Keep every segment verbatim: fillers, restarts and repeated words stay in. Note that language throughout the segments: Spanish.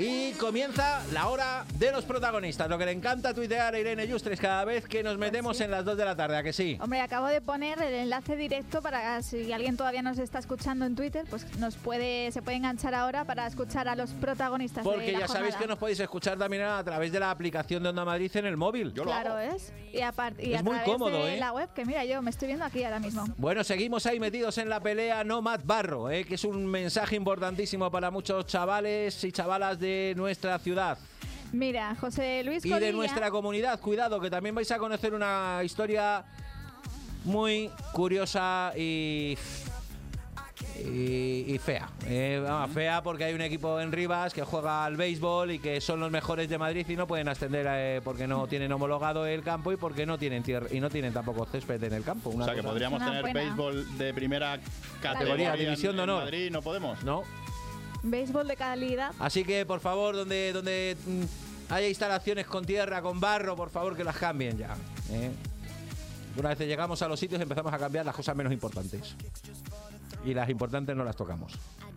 Y comienza la hora de los protagonistas. Lo que le encanta tuitear a Irene Yustres cada vez que nos metemos pues sí. en las dos de la tarde, ¿a que sí? Hombre, acabo de poner el enlace directo para si alguien todavía nos está escuchando en Twitter, pues nos puede se puede enganchar ahora para escuchar a los protagonistas. Porque de la ya jornada. Sabéis que nos podéis escuchar también a través de la aplicación de Onda Madrid en el móvil. Yo claro, lo hago. es. Y, aparte, y es a muy través cómodo, de ¿eh? la web, que mira, yo me estoy viendo aquí ahora mismo. Bueno, seguimos ahí metidos en la pelea No Mat Barro, ¿eh? que es un mensaje importantísimo para muchos chavales y chavalas de nuestra ciudad. Mira, José Luis Colilla... Y de nuestra comunidad, cuidado, que también vais a conocer una historia muy curiosa y... Y, y fea, eh, vamos, fea porque hay un equipo en Rivas que juega al béisbol y que son los mejores de Madrid y no pueden ascender eh, porque no tienen homologado el campo y porque no tienen tierra y no tienen tampoco césped en el campo. Una o sea que podríamos tener buena. béisbol de primera categoría, categoría división de honor. En Madrid, no podemos. No. Béisbol de calidad. Así que por favor, donde donde mm, haya instalaciones con tierra, con barro, por favor que las cambien ya. ¿eh? Una vez que llegamos a los sitios empezamos a cambiar las cosas menos importantes. Y las importantes no las tocamos.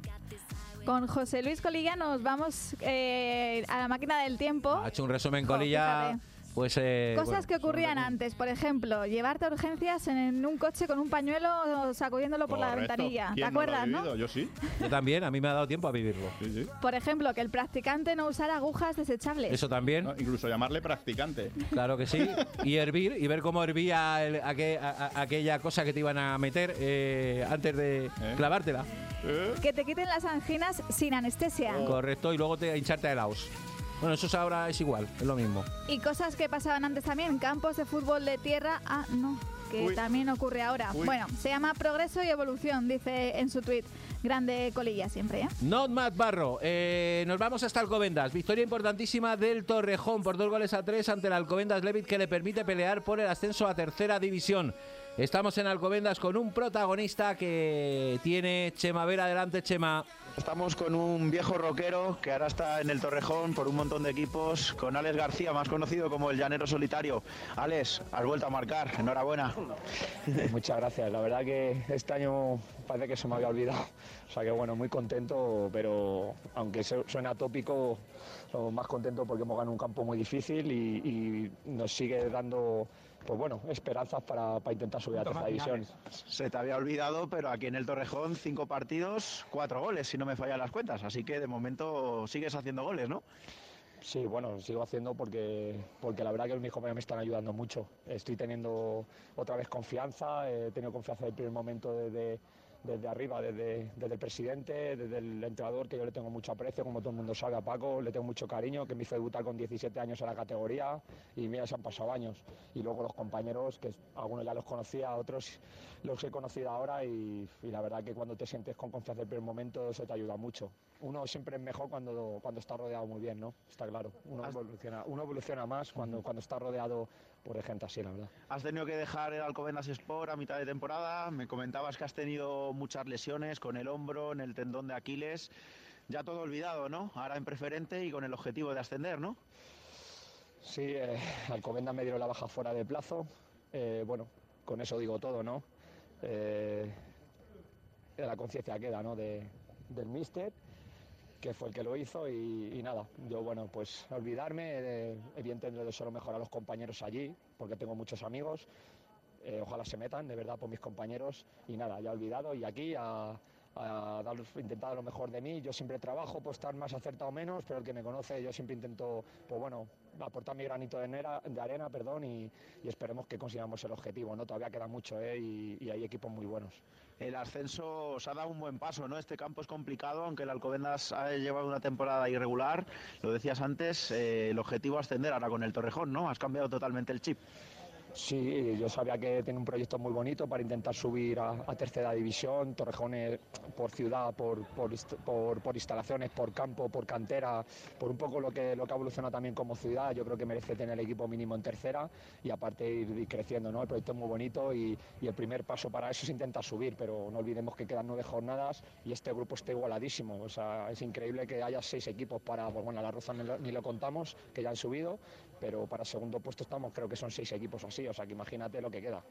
Con José Luis Colilla nos vamos eh, a la máquina del tiempo. Ha hecho un resumen, Colilla. Oh, pues, eh, Cosas bueno, que ocurrían antes, por ejemplo, llevarte a urgencias en un coche con un pañuelo sacudiéndolo por Correcto. la ventanilla. ¿Te ¿Quién acuerdas, no? Lo ha no? Yo sí. Yo también, a mí me ha dado tiempo a vivirlo. Sí, sí. Por ejemplo, que el practicante no usara agujas desechables. Eso también. No, incluso llamarle practicante. Claro que sí. Y hervir, y ver cómo hervía el, aquel, a, a, aquella cosa que te iban a meter eh, antes de ¿Eh? clavártela. ¿Eh? Que te quiten las anginas sin anestesia. Oh. Correcto, y luego te hincharte a helados. Bueno, eso ahora es igual, es lo mismo. Y cosas que pasaban antes también, campos de fútbol de tierra, ah, no, que Uy. también ocurre ahora. Uy. Bueno, se llama progreso y evolución, dice en su tuit. Grande Colilla siempre, ¿eh? Not Mat Barro, eh, nos vamos hasta Alcobendas. Victoria importantísima del Torrejón por dos goles a tres ante el Alcobendas Levit, que le permite pelear por el ascenso a tercera división. Estamos en Alcobendas con un protagonista que tiene Chema Vera. Adelante, Chema. Estamos con un viejo rockero que ahora está en el Torrejón por un montón de equipos, con Alex García, más conocido como el Llanero Solitario. Alex, has vuelto a marcar, enhorabuena. Muchas gracias, la verdad que este año parece que se me había olvidado. O sea que bueno, muy contento, pero aunque suena atópico, somos más contentos porque hemos ganado un campo muy difícil y, y nos sigue dando, pues bueno, esperanzas para, para intentar subir a tercera división. Se te había olvidado, pero aquí en el Torrejón, cinco partidos, cuatro goles, si no me fallan las cuentas. Así que de momento sigues haciendo goles, ¿no? Sí, bueno, sigo haciendo porque, porque la verdad que mis compañeros me están ayudando mucho. Estoy teniendo otra vez confianza, he tenido confianza desde el primer momento desde, desde arriba, desde, desde el presidente, desde el entrenador, que yo le tengo mucho aprecio, como todo el mundo sabe, a Paco, le tengo mucho cariño, que me hizo debutar con diecisiete años en la categoría y mira, se han pasado años. Y luego los compañeros, que algunos ya los conocía, otros los he conocido ahora y, y la verdad que cuando te sientes con confianza desde el primer momento eso te ayuda mucho. Uno siempre es mejor cuando, cuando está rodeado muy bien, ¿no? Está claro, uno evoluciona, uno evoluciona más cuando, cuando está rodeado por gente así, la verdad. Has tenido que dejar el Alcobendas Sport a mitad de temporada, me comentabas que has tenido muchas lesiones con el hombro, en el tendón de Aquiles, ya todo olvidado, ¿no? Ahora en preferente y con el objetivo de ascender, ¿no? Sí, eh, Alcobendas me dieron la baja fuera de plazo, eh, bueno, con eso digo todo, ¿no? Eh, la conciencia queda, ¿no? De, del míster, que fue el que lo hizo y, y nada, yo bueno, pues olvidarme, eh, evidentemente le deseo lo mejor a los compañeros allí, porque tengo muchos amigos, eh, ojalá se metan de verdad por mis compañeros y nada, ya olvidado y aquí a, a dar, intentar lo mejor de mí. Yo siempre trabajo por estar más acertado o menos, pero el que me conoce yo siempre intento, pues bueno, aportar mi granito de, nera, de arena, perdón, y, y esperemos que consigamos el objetivo, ¿no? Todavía queda mucho, ¿eh? y, y hay equipos muy buenos. El ascenso os ha dado un buen paso, ¿no? Este campo es complicado, aunque el Alcobendas ha llevado una temporada irregular, lo decías antes, eh, el objetivo es ascender ahora con el Torrejón, ¿no? Has cambiado totalmente el chip. Sí, yo sabía que tiene un proyecto muy bonito para intentar subir a, a tercera división. Torrejón es por ciudad, por, por, por, por instalaciones, por campo, por cantera, por un poco lo que, lo que ha evolucionado también como ciudad. Yo creo que merece tener el equipo mínimo en tercera y aparte ir, ir creciendo, ¿no? El proyecto es muy bonito y, y el primer paso para eso es intentar subir, pero no olvidemos que quedan nueve jornadas y este grupo está igualadísimo. O sea, es increíble que haya seis equipos para, pues bueno, la Roza ni lo, ni lo contamos, que ya han subido, pero para segundo puesto estamos, creo que son seis equipos así. O sea que imagínate lo que queda.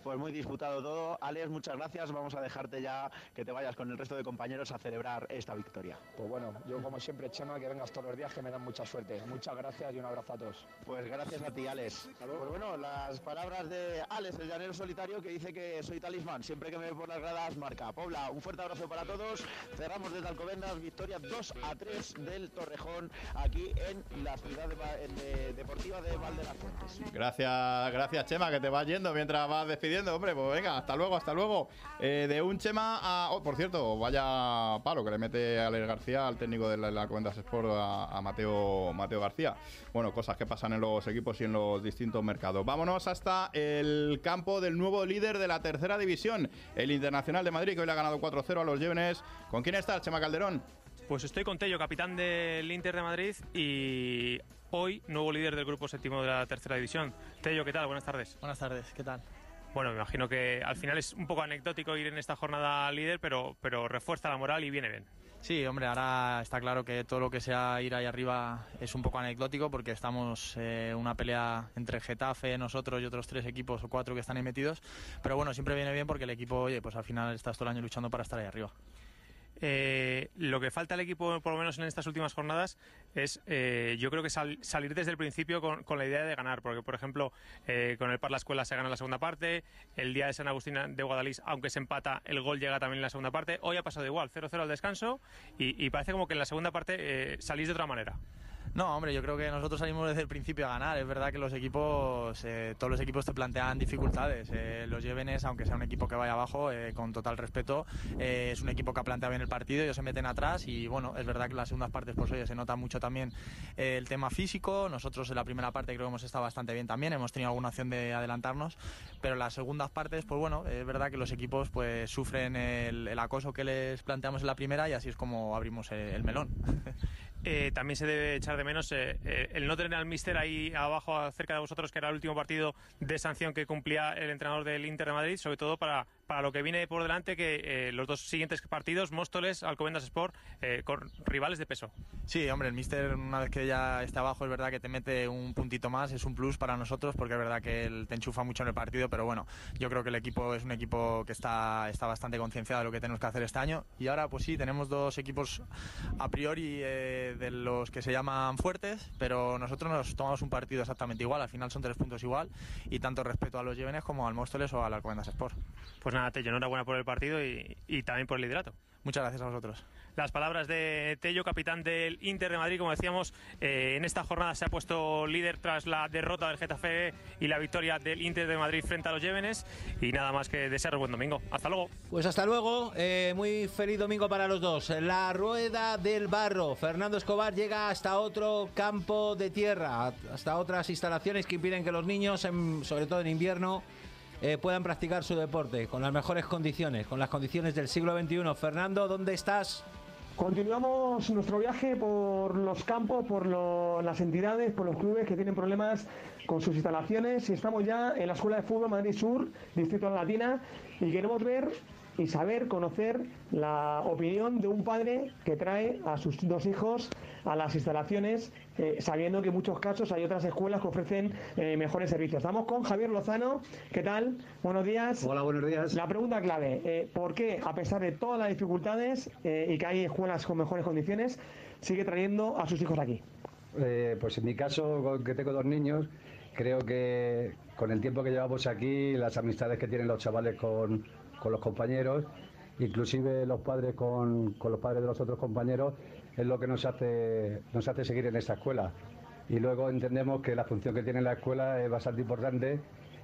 Pues muy disputado todo. Alex, muchas gracias. Vamos a dejarte ya que te vayas con el resto de compañeros a celebrar esta victoria. Pues bueno, yo como siempre, Chema, que vengas todos los días, que me dan mucha suerte. Muchas gracias y un abrazo a todos. Pues gracias a ti, Alex. Pues bueno, las palabras de Alex, el llanero solitario, que dice que soy talismán. Siempre que me ve por las gradas, marca. Pobla, un fuerte abrazo para todos. Cerramos desde Alcobendas, victoria dos a tres del Torrejón, aquí en la ciudad de, de, deportiva de Val de las Fuentes. Gracias, gracias, Chema, que te vas yendo mientras vas despidiendo, hombre. Pues venga, hasta luego, hasta luego. Eh, de un Chema a... Oh, por cierto, vaya palo que le mete Alex García, al técnico de la, la Alcobendas Sport, a, a Mateo, Mateo García. Bueno, cosas que pasan en los equipos y en los distintos mercados. Vámonos hasta el campo del nuevo líder de la tercera división, el Internacional de Madrid, que hoy le ha ganado cuatro cero a los Llévenes. ¿Con quién estás, Chema Calderón? Pues estoy con Tello, capitán del Inter de Madrid y hoy nuevo líder del grupo séptimo de la tercera división. Tello, ¿qué tal? Buenas tardes. Buenas tardes, ¿qué tal? Bueno, me imagino que al final es un poco anecdótico ir en esta jornada líder, pero, pero refuerza la moral y viene bien. Sí, hombre, ahora está claro que todo lo que sea ir ahí arriba es un poco anecdótico porque estamos en eh, una pelea entre Getafe, nosotros y otros tres equipos o cuatro que están ahí metidos, pero bueno, siempre viene bien porque el equipo, oye, pues al final estás todo el año luchando para estar ahí arriba. Eh, lo que falta al equipo, por lo menos en estas últimas jornadas, es eh, yo creo que sal, salir desde el principio con, con la idea de ganar, porque por ejemplo eh, con el Parla Escuela se gana la segunda parte, el día de San Agustín de Guadalís, aunque se empata, el gol llega también en la segunda parte. Hoy ha pasado igual, cero cero al descanso y, y parece como que en la segunda parte eh, salís de otra manera. No, hombre, yo creo que nosotros salimos desde el principio a ganar. Es verdad que los equipos, eh, todos los equipos te plantean dificultades. Eh, los Llévenes, aunque sea un equipo que vaya abajo, eh, con total respeto, eh, es un equipo que ha planteado bien el partido, ellos se meten atrás y bueno, es verdad que en las segundas partes, pues oye, se nota mucho también eh, el tema físico. Nosotros en la primera parte creo que hemos estado bastante bien también, hemos tenido alguna opción de adelantarnos, pero en las segundas partes, pues bueno, es verdad que los equipos pues sufren el, el acoso que les planteamos en la primera y así es como abrimos el, el melón. Eh, también se debe echar de menos eh, eh, el no tener al míster ahí abajo cerca de vosotros, que era el último partido de sanción que cumplía el entrenador del Inter de Madrid, sobre todo para, para lo que viene por delante, que eh, los dos siguientes partidos, Móstoles, Alcobendas Sport, eh, con rivales de peso. Sí, hombre, el míster una vez que ya está abajo es verdad que te mete un puntito más, es un plus para nosotros porque es verdad que él te enchufa mucho en el partido, pero bueno, yo creo que el equipo es un equipo que está, está bastante concienciado de lo que tenemos que hacer este año y ahora pues sí, tenemos dos equipos a priori eh, de los que se llaman fuertes, pero nosotros nos tomamos un partido exactamente igual, al final son tres puntos igual y tanto respeto a los Llévenes como al Móstoles o al Alcobendas Sport. Pues nada, Tello, enhorabuena por el partido y, y también por el liderato. Muchas gracias a vosotros. Las palabras de Tello, capitán del Inter de Madrid, como decíamos, eh, en esta jornada se ha puesto líder tras la derrota del Getafe y la victoria del Inter de Madrid frente a los Llévenes y nada más que desearos buen domingo. Hasta luego. Pues hasta luego, eh, muy feliz domingo para los dos. La Rueda del Barro, Fernando Escobar llega hasta otro campo de tierra, hasta otras instalaciones que impiden que los niños, en, sobre todo en invierno, Eh, puedan practicar su deporte con las mejores condiciones, con las condiciones del siglo veintiuno. Fernando, ¿dónde estás? Continuamos nuestro viaje por los campos, por lo, las entidades, por los clubes que tienen problemas con sus instalaciones y estamos ya en la Escuela de Fútbol Madrid Sur, Distrito Latina, y queremos ver y saber, conocer la opinión de un padre que trae a sus dos hijos a las instalaciones, eh, sabiendo que en muchos casos hay otras escuelas que ofrecen eh, mejores servicios. Estamos con Javier Lozano. ¿Qué tal? Buenos días. Hola, buenos días. La pregunta clave, eh, ¿por qué, a pesar de todas las dificultades eh, y que hay escuelas con mejores condiciones, sigue trayendo a sus hijos aquí? Eh, pues en mi caso, que tengo dos niños, creo que con el tiempo que llevamos aquí, las amistades que tienen los chavales con, con los compañeros, inclusive los padres con, con los padres de los otros compañeros, es lo que nos hace, nos hace seguir en esta escuela. Y luego entendemos que la función que tiene la escuela es bastante importante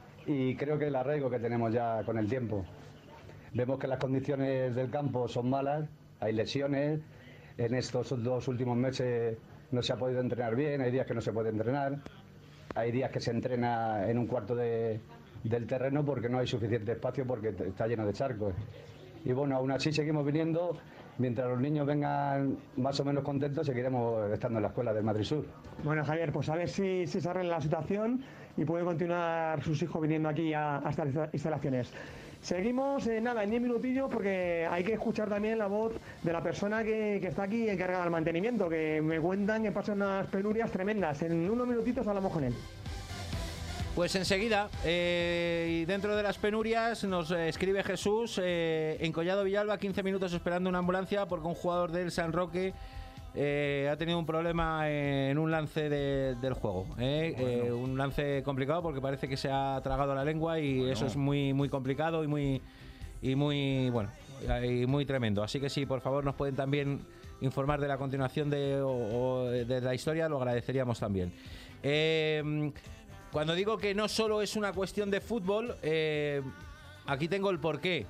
y creo que el arraigo que tenemos ya con el tiempo. Vemos que las condiciones del campo son malas, hay lesiones, en estos dos últimos meses no se ha podido entrenar bien, hay días que no se puede entrenar, hay días que se entrena en un cuarto de, del terreno porque no hay suficiente espacio porque está lleno de charcos. Y bueno, aún así seguimos viniendo, mientras los niños vengan más o menos contentos, seguiremos estando en la escuela del Madrid Sur. Bueno, Javier, pues a ver si, si se arregla la situación y puede continuar sus hijos viniendo aquí a, a estas instalaciones. Seguimos, eh, nada, en diez minutillos porque hay que escuchar también la voz de la persona que, que está aquí encargada del mantenimiento, que me cuentan que pasan unas penurias tremendas. En unos minutitos hablamos con él. Pues enseguida, eh, y dentro de las penurias, nos eh, escribe Jesús, eh, en Collado Villalba, quince minutos esperando una ambulancia porque un jugador del San Roque eh, ha tenido un problema en un lance de, del juego. Eh, bueno. eh, un lance complicado porque parece que se ha tragado la lengua y bueno. eso es muy, muy complicado y muy, y muy, bueno, y muy tremendo. Así que sí, por favor, nos pueden también informar de la continuación de, o, o de la historia, lo agradeceríamos también. Eh... Cuando digo que no solo es una cuestión de fútbol, eh, aquí tengo el porqué.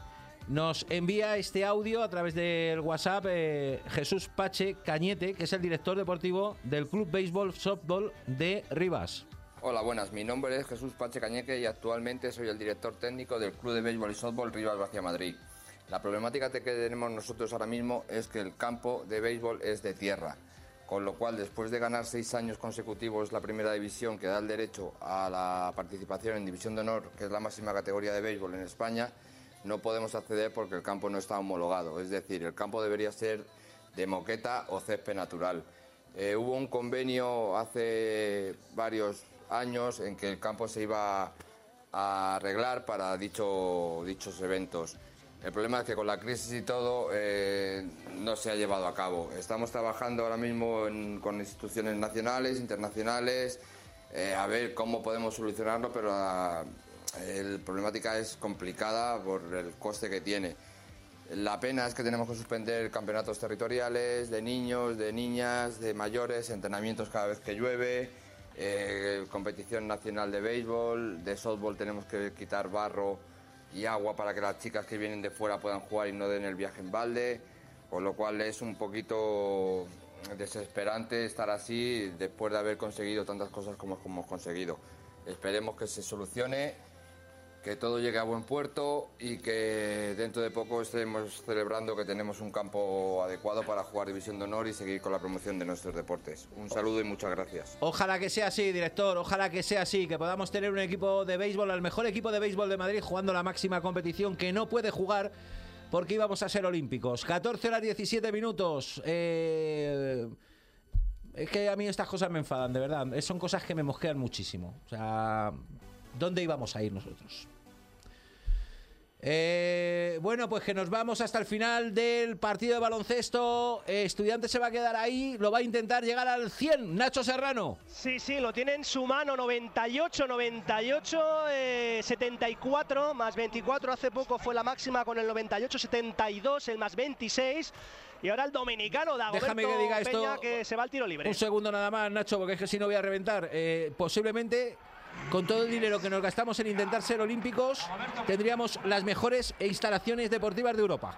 Nos envía este audio a través del WhatsApp eh, Jesús Pache Cañete, que es el director deportivo del Club Béisbol Softball de Rivas. Hola, buenas. Mi nombre es Jesús Pache Cañete y actualmente soy el director técnico del Club de Béisbol y Softball Rivas Gracia Madrid. La problemática que tenemos nosotros ahora mismo es que el campo de béisbol es de tierra. Con lo cual, después de ganar seis años consecutivos la primera división, que da el derecho a la participación en División de Honor, que es la máxima categoría de béisbol en España, no podemos acceder porque el campo no está homologado. Es decir, el campo debería ser de moqueta o césped natural. Eh, hubo un convenio hace varios años en que el campo se iba a arreglar para dicho, dichos eventos. El problema es que con la crisis y todo eh, no se ha llevado a cabo. Estamos trabajando ahora mismo en, con instituciones nacionales, internacionales, eh, a ver cómo podemos solucionarlo, pero la, la problemática es complicada por el coste que tiene. La pena es que tenemos que suspender campeonatos territoriales de niños, de niñas, de mayores, entrenamientos cada vez que llueve, eh, competición nacional de béisbol, de softball tenemos que quitar barro y agua para que las chicas que vienen de fuera puedan jugar y no den el viaje en balde, con lo cual es un poquito desesperante estar así después de haber conseguido tantas cosas como hemos conseguido. Esperemos que se solucione, que todo llegue a buen puerto y que dentro de poco estemos celebrando que tenemos un campo adecuado para jugar División de Honor y seguir con la promoción de nuestros deportes. Un saludo y muchas gracias. Ojalá que sea así, director, ojalá que sea así, que podamos tener un equipo de béisbol, el mejor equipo de béisbol de Madrid jugando la máxima competición, que no puede jugar porque íbamos a ser olímpicos. catorce horas diecisiete minutos. Eh... Es que a mí estas cosas me enfadan, de verdad. Son cosas que me mosquean muchísimo. O sea, ¿dónde íbamos a ir nosotros? Eh, bueno, pues que nos vamos hasta el final del partido de baloncesto. eh, Estudiantes se va a quedar ahí, lo va a intentar llegar al cien. Nacho Serrano. Sí, sí, lo tiene en su mano. Noventa y ocho, noventa y ocho, eh, setenta y cuatro más veinticuatro. Hace poco fue la máxima con el noventa y ocho, setenta y dos, el más veintiséis. Y ahora el dominicano Dagoberto Déjame que diga esto, Peña, que se va al tiro libre. Un segundo nada más, Nacho, porque es que si no voy a reventar. eh, Posiblemente, con todo el dinero que nos gastamos en intentar ser olímpicos, tendríamos las mejores instalaciones deportivas de Europa.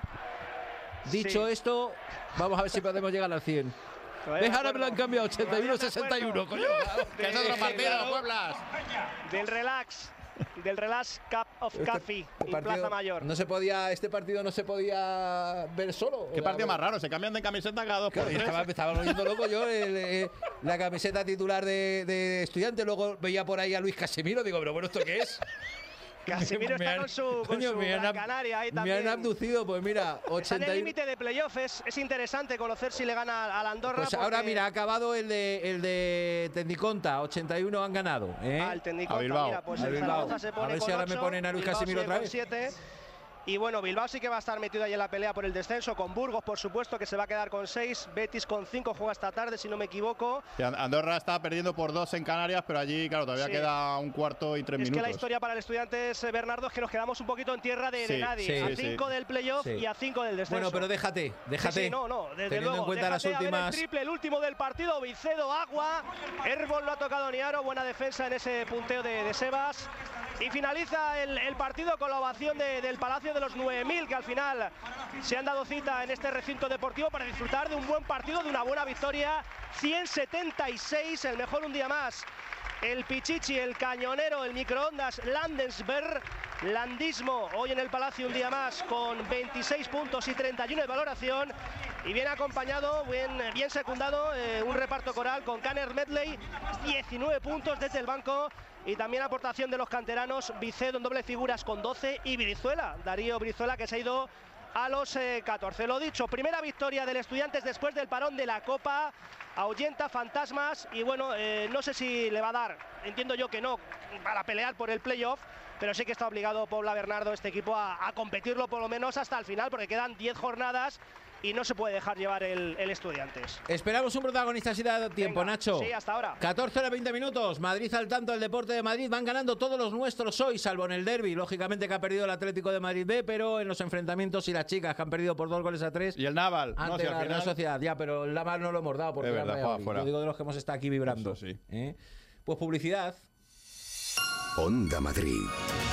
Dicho sí. esto, vamos a ver si podemos llegar al cien. ¿Ves? Ahora me lo han cambiado, ochenta y uno sesenta y uno, coño. Que es otro partido, Pueblas. Del relax. Del Relax Cup of este Coffee y Plaza Mayor. No se podía, este partido no se podía ver solo. Qué partido más raro, se cambian de camiseta cada dos por tres. Estaba, me estaba volviendo loco yo, el, el, la camiseta titular de, de Estudiante, luego veía por ahí a Luis Casemiro, digo, pero bueno, ¿esto qué es? Casemiro está con su, con coño, su me han, Canaria ahí también. Me han abducido, pues mira, ochenta. Está en el límite de playoff, es, es interesante conocer si le gana al Andorra. Pues porque... ahora mira, ha acabado el de el de Tecniconta, ochenta y uno han ganado, ¿eh? Ah, el Tecniconta, a Bilbao. mira, pues a el Bilbao. Zaragoza se pone a ver con si ahora ocho, me ponen a Luis Bilbao Casemiro otra vez. siete. Y bueno, Bilbao sí que va a estar metido ahí en la pelea por el descenso, con Burgos, por supuesto, que se va a quedar con seis. Betis con cinco, juega esta tarde, si no me equivoco. Andorra está perdiendo por dos en Canarias, pero allí, claro, todavía sí. queda un cuarto y tres es minutos. Es que la historia para el Estudiantes, Bernardo, es que nos quedamos un poquito en tierra de, sí, de nadie. Sí, a cinco sí. del playoff sí. y a cinco del descenso. Bueno, pero déjate, déjate. Sí, sí, no, no, desde Teniendo luego. en cuenta déjate las últimas... el triple, el último del partido, Vicedo, Agua. Herbol lo ha tocado Niaro, buena defensa en ese punteo de, de Sebas. Y finaliza el, el partido con la ovación de, del Palacio de los nueve mil, que al final se han dado cita en este recinto deportivo para disfrutar de un buen partido, de una buena victoria. Cien setenta y seis, el mejor un día más. El Pichichi, el cañonero, el microondas Landensberg, Landismo, hoy en el Palacio un día más con veintiséis puntos y treinta y uno de valoración. Y bien acompañado, bien, bien secundado, eh, un reparto coral con Kanner Medley, diecinueve puntos desde el banco. Y también aportación de los canteranos, Vicedo en doble figuras con doce y Brizuela, Darío Brizuela, que se ha ido a los eh, catorce. Lo dicho, primera victoria del Estudiantes después del parón de la Copa. Ahuyenta fantasmas y bueno, eh, no sé si le va a dar, entiendo yo que no, para pelear por el playoff, pero sí que está obligado Pobla Bernardo, este equipo, a, a competirlo por lo menos hasta el final, porque quedan diez jornadas y no se puede dejar llevar el, el Estudiantes. Esperamos un protagonista si da tiempo. Venga, Nacho. Sí, hasta ahora. catorce horas veinte minutos. Madrid al tanto del Deporte de Madrid. Van ganando todos los nuestros hoy, salvo en el derbi. Lógicamente que ha perdido el Atlético de Madrid B, pero en los enfrentamientos y las chicas que han perdido por dos goles a tres. Y el Naval. Ante no, si la al final... Real Sociedad. Ya, pero el Naval no lo hemos dado porque es verdad, juega fuera. Yo digo de los que hemos estado aquí vibrando. Eso sí. ¿Eh? Pues publicidad. Onda Madrid.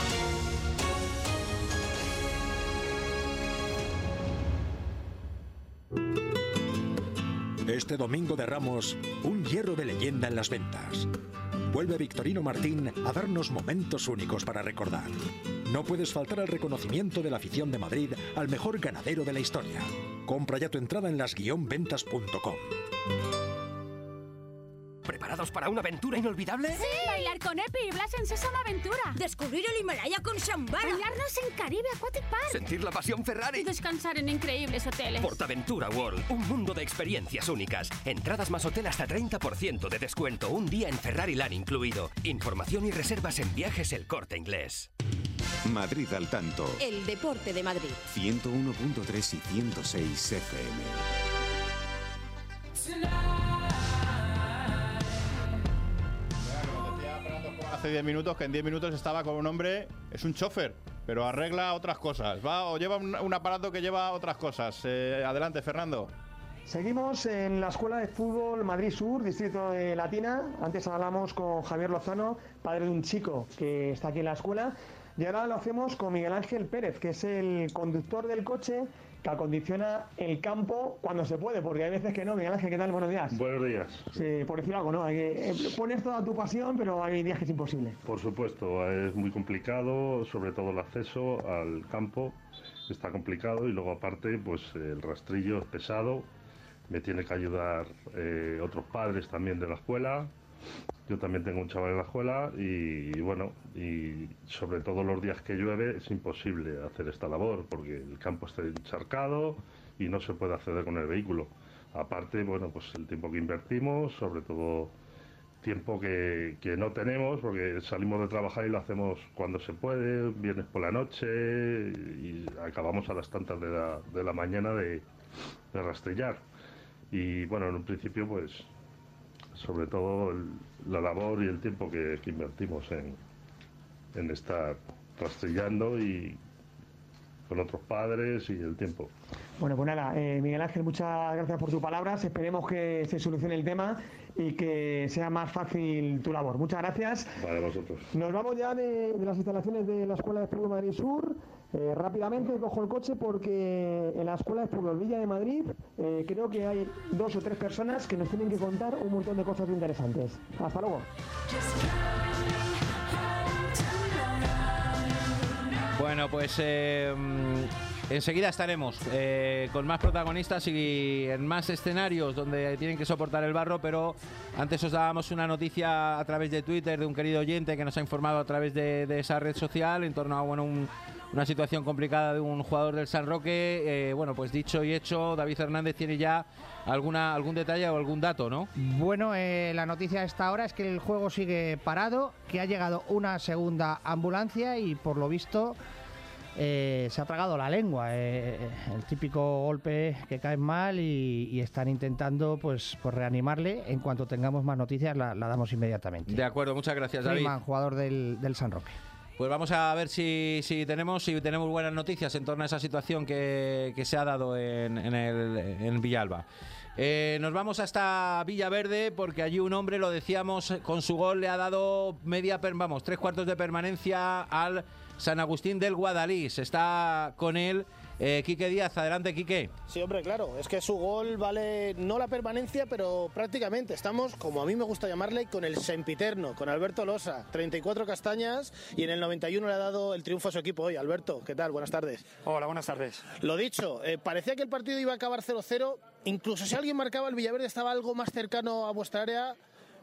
Este domingo de Ramos, un hierro de leyenda en las ventas. Vuelve Victorino Martín a darnos momentos únicos para recordar. No puedes faltar al reconocimiento de la afición de Madrid al mejor ganadero de la historia. Compra ya tu entrada en las guion ventas punto com. ¿Preparados para una aventura inolvidable? ¡Sí! Bailar con Epi y Blas en Sésamo Aventura. Descubrir el Himalaya con Shambhala. Bañarnos en Caribe Aquatic Park. Sentir la pasión Ferrari. Y descansar en increíbles hoteles. Portaventura World, un mundo de experiencias únicas. Entradas más hotel hasta treinta por ciento de descuento. Un día en Ferrari Land incluido. Información y reservas en Viajes El Corte Inglés. Madrid al tanto. El deporte de Madrid. ciento uno punto tres y ciento seis F M. Hace diez minutos que en diez minutos estaba con un hombre, es un chofer, pero arregla otras cosas, va o lleva un, un aparato que lleva otras cosas. Eh, adelante, Fernando. Seguimos en la Escuela de Fútbol Madrid Sur, distrito de Latina. Antes hablamos con Javier Lozano, padre de un chico que está aquí en la escuela. Y ahora lo hacemos con Miguel Ángel Pérez, que es el conductor del coche que acondiciona el campo cuando se puede, porque hay veces que no. Miguel Ángel, ¿qué tal? Buenos días. Buenos días. Sí, por decir algo, ¿no? Hay que, eh, pones toda tu pasión, pero hay días que es imposible. Por supuesto, es muy complicado, sobre todo el acceso al campo está complicado y luego aparte, pues el rastrillo es pesado, me tiene que ayudar eh, otros padres también de la escuela. Yo también tengo un chaval en la escuela y, y bueno, y sobre todo los días que llueve es imposible hacer esta labor porque el campo está encharcado y no se puede acceder con el vehículo. Aparte, bueno, pues el tiempo que invertimos, sobre todo tiempo que, que no tenemos porque salimos de trabajar y lo hacemos cuando se puede, viernes por la noche y acabamos a las tantas de la, de la mañana de, de rastrillar. Y bueno, en un principio pues sobre todo el, la labor y el tiempo que, que invertimos en, en estar rastrillando y con otros padres y el tiempo. Bueno, pues nada, eh, Miguel Ángel, muchas gracias por tus palabras. Esperemos que se solucione el tema y que sea más fácil tu labor. Muchas gracias. Vale, vosotros. Nos vamos ya de, de las instalaciones de la Escuela de Fútbol Madrid Sur. Eh, rápidamente cojo el coche porque en la Escuela de Fútbol Villa de Madrid eh, creo que hay dos o tres personas que nos tienen que contar un montón de cosas interesantes. Hasta luego. Bueno, pues eh, enseguida estaremos eh, con más protagonistas y en más escenarios donde tienen que soportar el barro, pero antes os dábamos una noticia a través de Twitter de un querido oyente que nos ha informado a través de, de esa red social en torno a bueno, un, una situación complicada de un jugador del San Roque. Eh, bueno, pues dicho y hecho, David Hernández tiene ya alguna algún detalle o algún dato, ¿no? Bueno, eh, la noticia a esta hora es que el juego sigue parado, que ha llegado una segunda ambulancia y por lo visto eh, se ha tragado la lengua, eh, el típico golpe que cae mal y, y están intentando pues, pues reanimarle. En cuanto tengamos más noticias la, la damos inmediatamente. De acuerdo, muchas gracias, David. Freeman, jugador del, del San Roque. Pues vamos a ver si, si tenemos si tenemos buenas noticias en torno a esa situación que, que se ha dado en, en, el, en Villalba. Eh, nos vamos hasta Villaverde porque allí un hombre, lo decíamos, con su gol le ha dado media, vamos, tres cuartos de permanencia al San Agustín del Guadalís. Está con él eh, Quique Díaz. Adelante, Quique. Sí, hombre, claro, es que su gol vale no la permanencia, pero prácticamente estamos, como a mí me gusta llamarle, con el sempiterno, con Alberto Losa, treinta y cuatro castañas y en el noventa y uno le ha dado el triunfo a su equipo hoy. Alberto, ¿qué tal? Buenas tardes. Hola, buenas tardes. Lo dicho, eh, parecía que el partido iba a acabar cero cero, incluso si alguien marcaba el Villaverde estaba algo más cercano a vuestra área,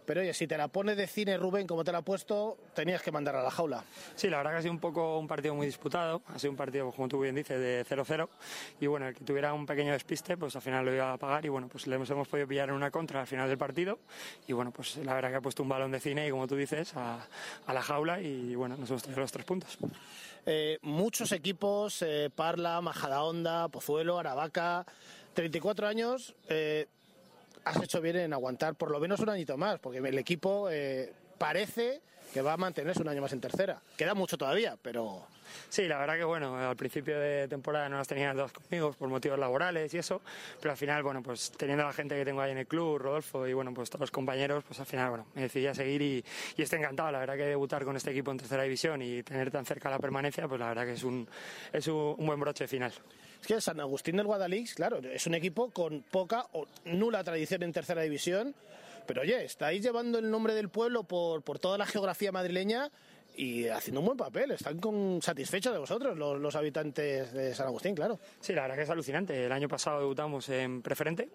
pero oye, si te la pones de cine Rubén como te la ha puesto, tenías que mandar a la jaula. Sí, la verdad que ha sido un poco un partido muy disputado, ha sido un partido, como tú bien dices, de cero cero, y bueno, el que tuviera un pequeño despiste, pues al final lo iba a pagar, y bueno, pues le hemos, hemos podido pillar en una contra al final del partido, y bueno, pues la verdad que ha puesto un balón de cine, y como tú dices, a, a la jaula, y bueno, nos hemos traído los tres puntos. Eh, muchos equipos, eh, Parla, Majadahonda, Pozuelo, Aravaca, treinta y cuatro años, eh, has hecho bien en aguantar por lo menos un añito más, porque el equipo eh, parece que va a mantenerse un año más en tercera. Queda mucho todavía, pero... Sí, la verdad que bueno, al principio de temporada no las tenían todas conmigo por motivos laborales y eso, pero al final, bueno, pues teniendo a la gente que tengo ahí en el club, Rodolfo y bueno, pues todos los compañeros, pues al final, bueno, me decidí a seguir y, y estoy encantado. La verdad que debutar con este equipo en tercera división y tener tan cerca la permanencia, pues la verdad que es un, es un, un buen broche final. Es que San Agustín del Guadalix, claro, es un equipo con poca o nula tradición en tercera división, pero oye, estáis llevando el nombre del pueblo por, por toda la geografía madrileña y haciendo un buen papel. Están con, satisfechos de vosotros los, los habitantes de San Agustín, claro. Sí, la verdad que es alucinante. El año pasado debutamos en preferente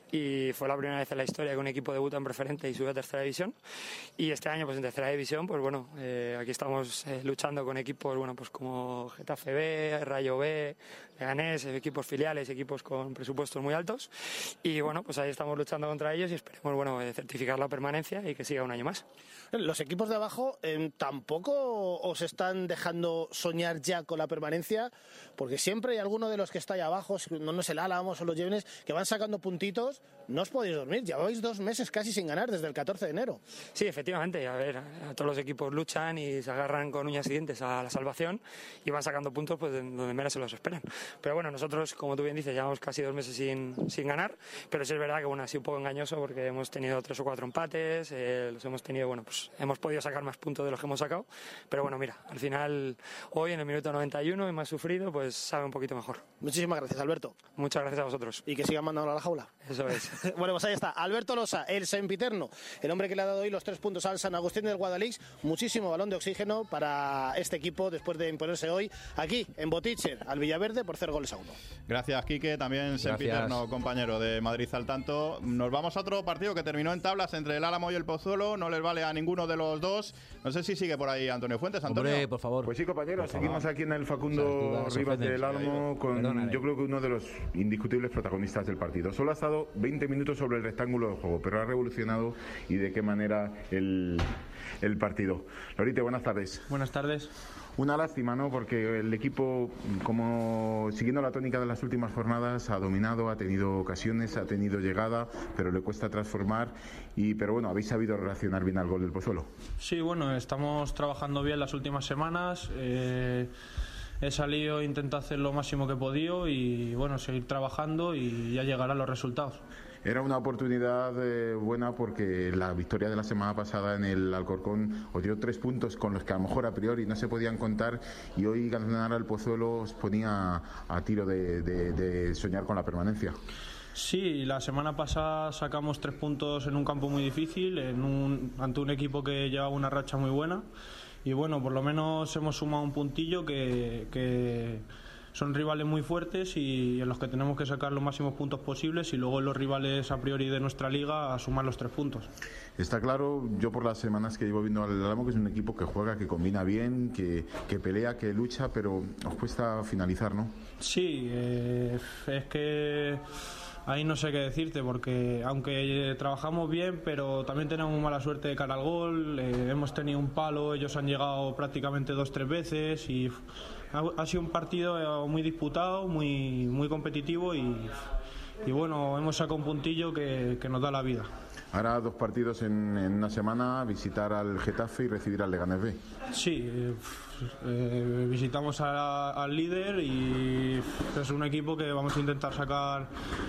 y fue la primera vez en la historia que un equipo debuta en preferente y sube a tercera división, y este año pues en tercera división, pues bueno, eh, aquí estamos eh, luchando con equipos bueno pues como Getafe B, Rayo B, Leganés, equipos filiales, equipos con presupuestos muy altos, y bueno, pues ahí estamos luchando contra ellos y esperemos bueno certificar la permanencia y que siga un año más. Los equipos de abajo eh, tampoco os están dejando soñar ya con la permanencia, porque siempre hay alguno de los que está ahí abajo, no, no sé, el Álamos o los Llévenes, que van sacando puntitos. No os podéis dormir, lleváis dos meses casi sin ganar desde el catorce de enero. Sí, efectivamente, a ver, a todos los equipos luchan y se agarran con uñas y dientes a la salvación y van sacando puntos pues donde menos se los esperan. Pero bueno, nosotros, como tú bien dices, llevamos casi dos meses sin, sin ganar, pero sí es verdad que bueno, ha sido un poco engañoso porque hemos tenido tres o cuatro empates, eh, los hemos tenido, bueno, pues hemos podido sacar más puntos de los que hemos sacado, pero bueno, mira, al final, hoy en el minuto noventa y uno, y más sufrido, pues sabe un poquito mejor. Muchísimas gracias, Alberto. Muchas gracias a vosotros. Y que sigan mandando a la jaula. Eso es. Bueno, pues ahí está, Alberto Losa, el sempiterno, el hombre que le ha dado hoy los tres puntos al San Agustín del Guadalix. Muchísimo balón de oxígeno para este equipo después de imponerse hoy aquí en Boticher al Villaverde por cero goles a uno. Gracias, Quique, también sempiterno, compañero de Madrid al tanto. Nos vamos a otro partido que terminó en tablas entre el Álamo y el Pozuelo, no les vale a ninguno de los dos. No sé si sigue por ahí Antonio Fuentes. Antonio, Hombre, por favor. Pues sí, compañeros, por seguimos favor. aquí en el Facundo Rivas del Álamo con, Perdónale. yo creo que uno de los indiscutibles protagonistas del partido. Solo ha estado veinte minutos sobre el rectángulo de juego, pero ha revolucionado y de qué manera el, el partido. Lorite, buenas tardes. Buenas tardes. Una lástima, ¿no? Porque el equipo, como siguiendo la tónica de las últimas jornadas, ha dominado, ha tenido ocasiones, ha tenido llegada, pero le cuesta transformar. Y, pero bueno, habéis sabido reaccionar bien al gol del Pozuelo. Sí, bueno, estamos trabajando bien las últimas semanas. Eh, he salido, he intentado hacer lo máximo que he podido y bueno, seguir trabajando y ya llegarán los resultados. Era una oportunidad eh, buena porque la victoria de la semana pasada en el Alcorcón os dio tres puntos con los que a lo mejor a priori no se podían contar, y hoy ganar al Pozuelo os ponía a tiro de, de, de soñar con la permanencia. Sí, la semana pasada sacamos tres puntos en un campo muy difícil, en un, ante un equipo que llevaba una racha muy buena, y bueno, por lo menos hemos sumado un puntillo que... que son rivales muy fuertes y en los que tenemos que sacar los máximos puntos posibles, y luego los rivales a priori de nuestra liga a sumar los tres puntos. Está claro, yo por las semanas que llevo viendo al Álamo, que es un equipo que juega, que combina bien, que, que pelea, que lucha, pero os cuesta finalizar, ¿no? Sí, eh, es que ahí no sé qué decirte, porque aunque trabajamos bien, pero también tenemos mala suerte de cara al gol. Eh, hemos tenido un palo, ellos han llegado prácticamente dos tres veces y ha, ha sido un partido muy disputado, muy muy competitivo y, y bueno, hemos sacado un puntillo que, que nos da la vida. Ahora dos partidos en, en una semana, visitar al Getafe y recibir al Leganés B. Sí, eh, eh, visitamos a, al líder y es un equipo que vamos a intentar sacar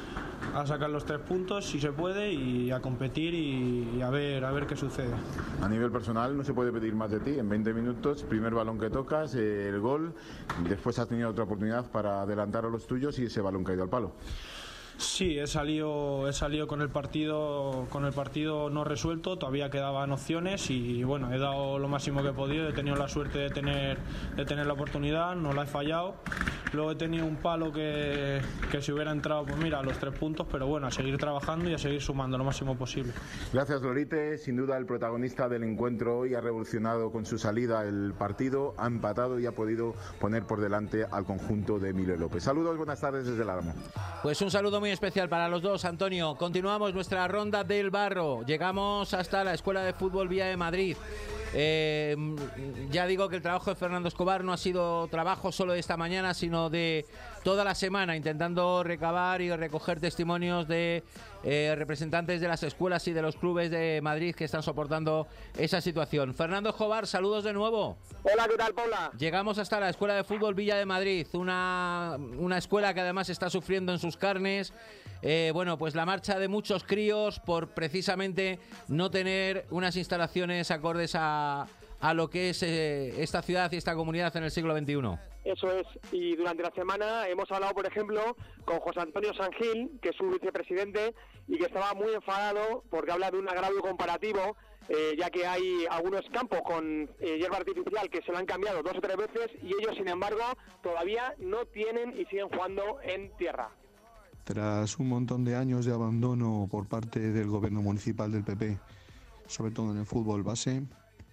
a sacar los tres puntos si se puede y a competir y, y a ver a ver qué sucede. A nivel personal no se puede pedir más de ti. En veinte minutos, primer balón que tocas, eh, el gol, después has tenido otra oportunidad para adelantar a los tuyos y ese balón caído al palo. Sí, he salido, he salido con el partido, con el partido no resuelto, todavía quedaban opciones y bueno, he dado lo máximo que he podido, he tenido la suerte de tener, de tener la oportunidad, no la he fallado. Luego he tenido un palo que, que si hubiera entrado, pues mira, a los tres puntos, pero bueno, a seguir trabajando y a seguir sumando lo máximo posible. Gracias, Lorite. Sin duda el protagonista del encuentro hoy ha revolucionado con su salida el partido, ha empatado y ha podido poner por delante al conjunto de Emilio López. Saludos, buenas tardes desde el Álamo. Pues un saludo muy especial para los dos, Antonio. Continuamos nuestra ronda del barro. Llegamos hasta la Escuela de Fútbol Villa de Madrid. Eh, ya digo que el trabajo de Fernando Escobar no ha sido trabajo solo de esta mañana, sino de toda la semana, intentando recabar y recoger testimonios de eh, representantes de las escuelas y de los clubes de Madrid que están soportando esa situación. Fernando Escobar, saludos de nuevo. Hola, ¿qué tal, Paula? Llegamos hasta la Escuela de Fútbol Villa de Madrid, una, una escuela que además está sufriendo en sus carnes Eh, bueno, pues la marcha de muchos críos por precisamente no tener unas instalaciones acordes a, a lo que es eh, esta ciudad y esta comunidad en el siglo veintiuno. Eso es, y durante la semana hemos hablado, por ejemplo, con José Antonio Sangil, que es su vicepresidente, y que estaba muy enfadado porque habla de un agravio comparativo, eh, ya que hay algunos campos con eh, hierba artificial que se lo han cambiado dos o tres veces y ellos, sin embargo, todavía no tienen y siguen jugando en tierra. Tras un montón de años de abandono por parte del gobierno municipal del P P, sobre todo en el fútbol base,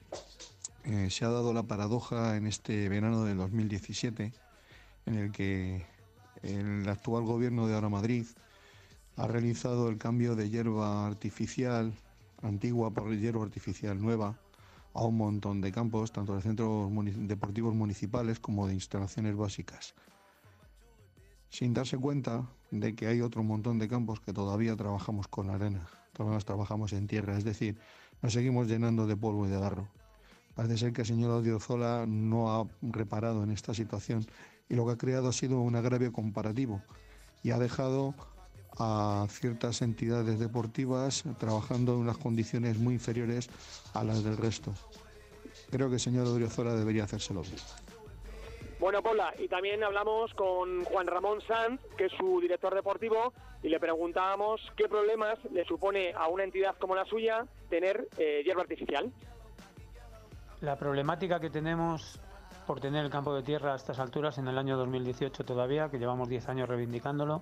eh, se ha dado la paradoja en este verano del dos mil diecisiete, en el que el actual gobierno de Ahora Madrid ha realizado el cambio de hierba artificial antigua por hierba artificial nueva a un montón de campos, tanto de centros deportivos municipales como de instalaciones básicas, sin darse cuenta de que hay otro montón de campos que todavía trabajamos con arena, todavía trabajamos en tierra, es decir, nos seguimos llenando de polvo y de barro. Parece ser que el señor Odriozola no ha reparado en esta situación y lo que ha creado ha sido un agravio comparativo y ha dejado a ciertas entidades deportivas trabajando en unas condiciones muy inferiores a las del resto. Creo que el señor Odriozola debería hacérselo bien. Bueno, Paula, y también hablamos con Juan Ramón Sanz, que es su director deportivo, y le preguntábamos qué problemas le supone a una entidad como la suya tener eh, hierba artificial. La problemática que tenemos por tener el campo de tierra a estas alturas, en el año dos mil dieciocho todavía, que llevamos diez años reivindicándolo,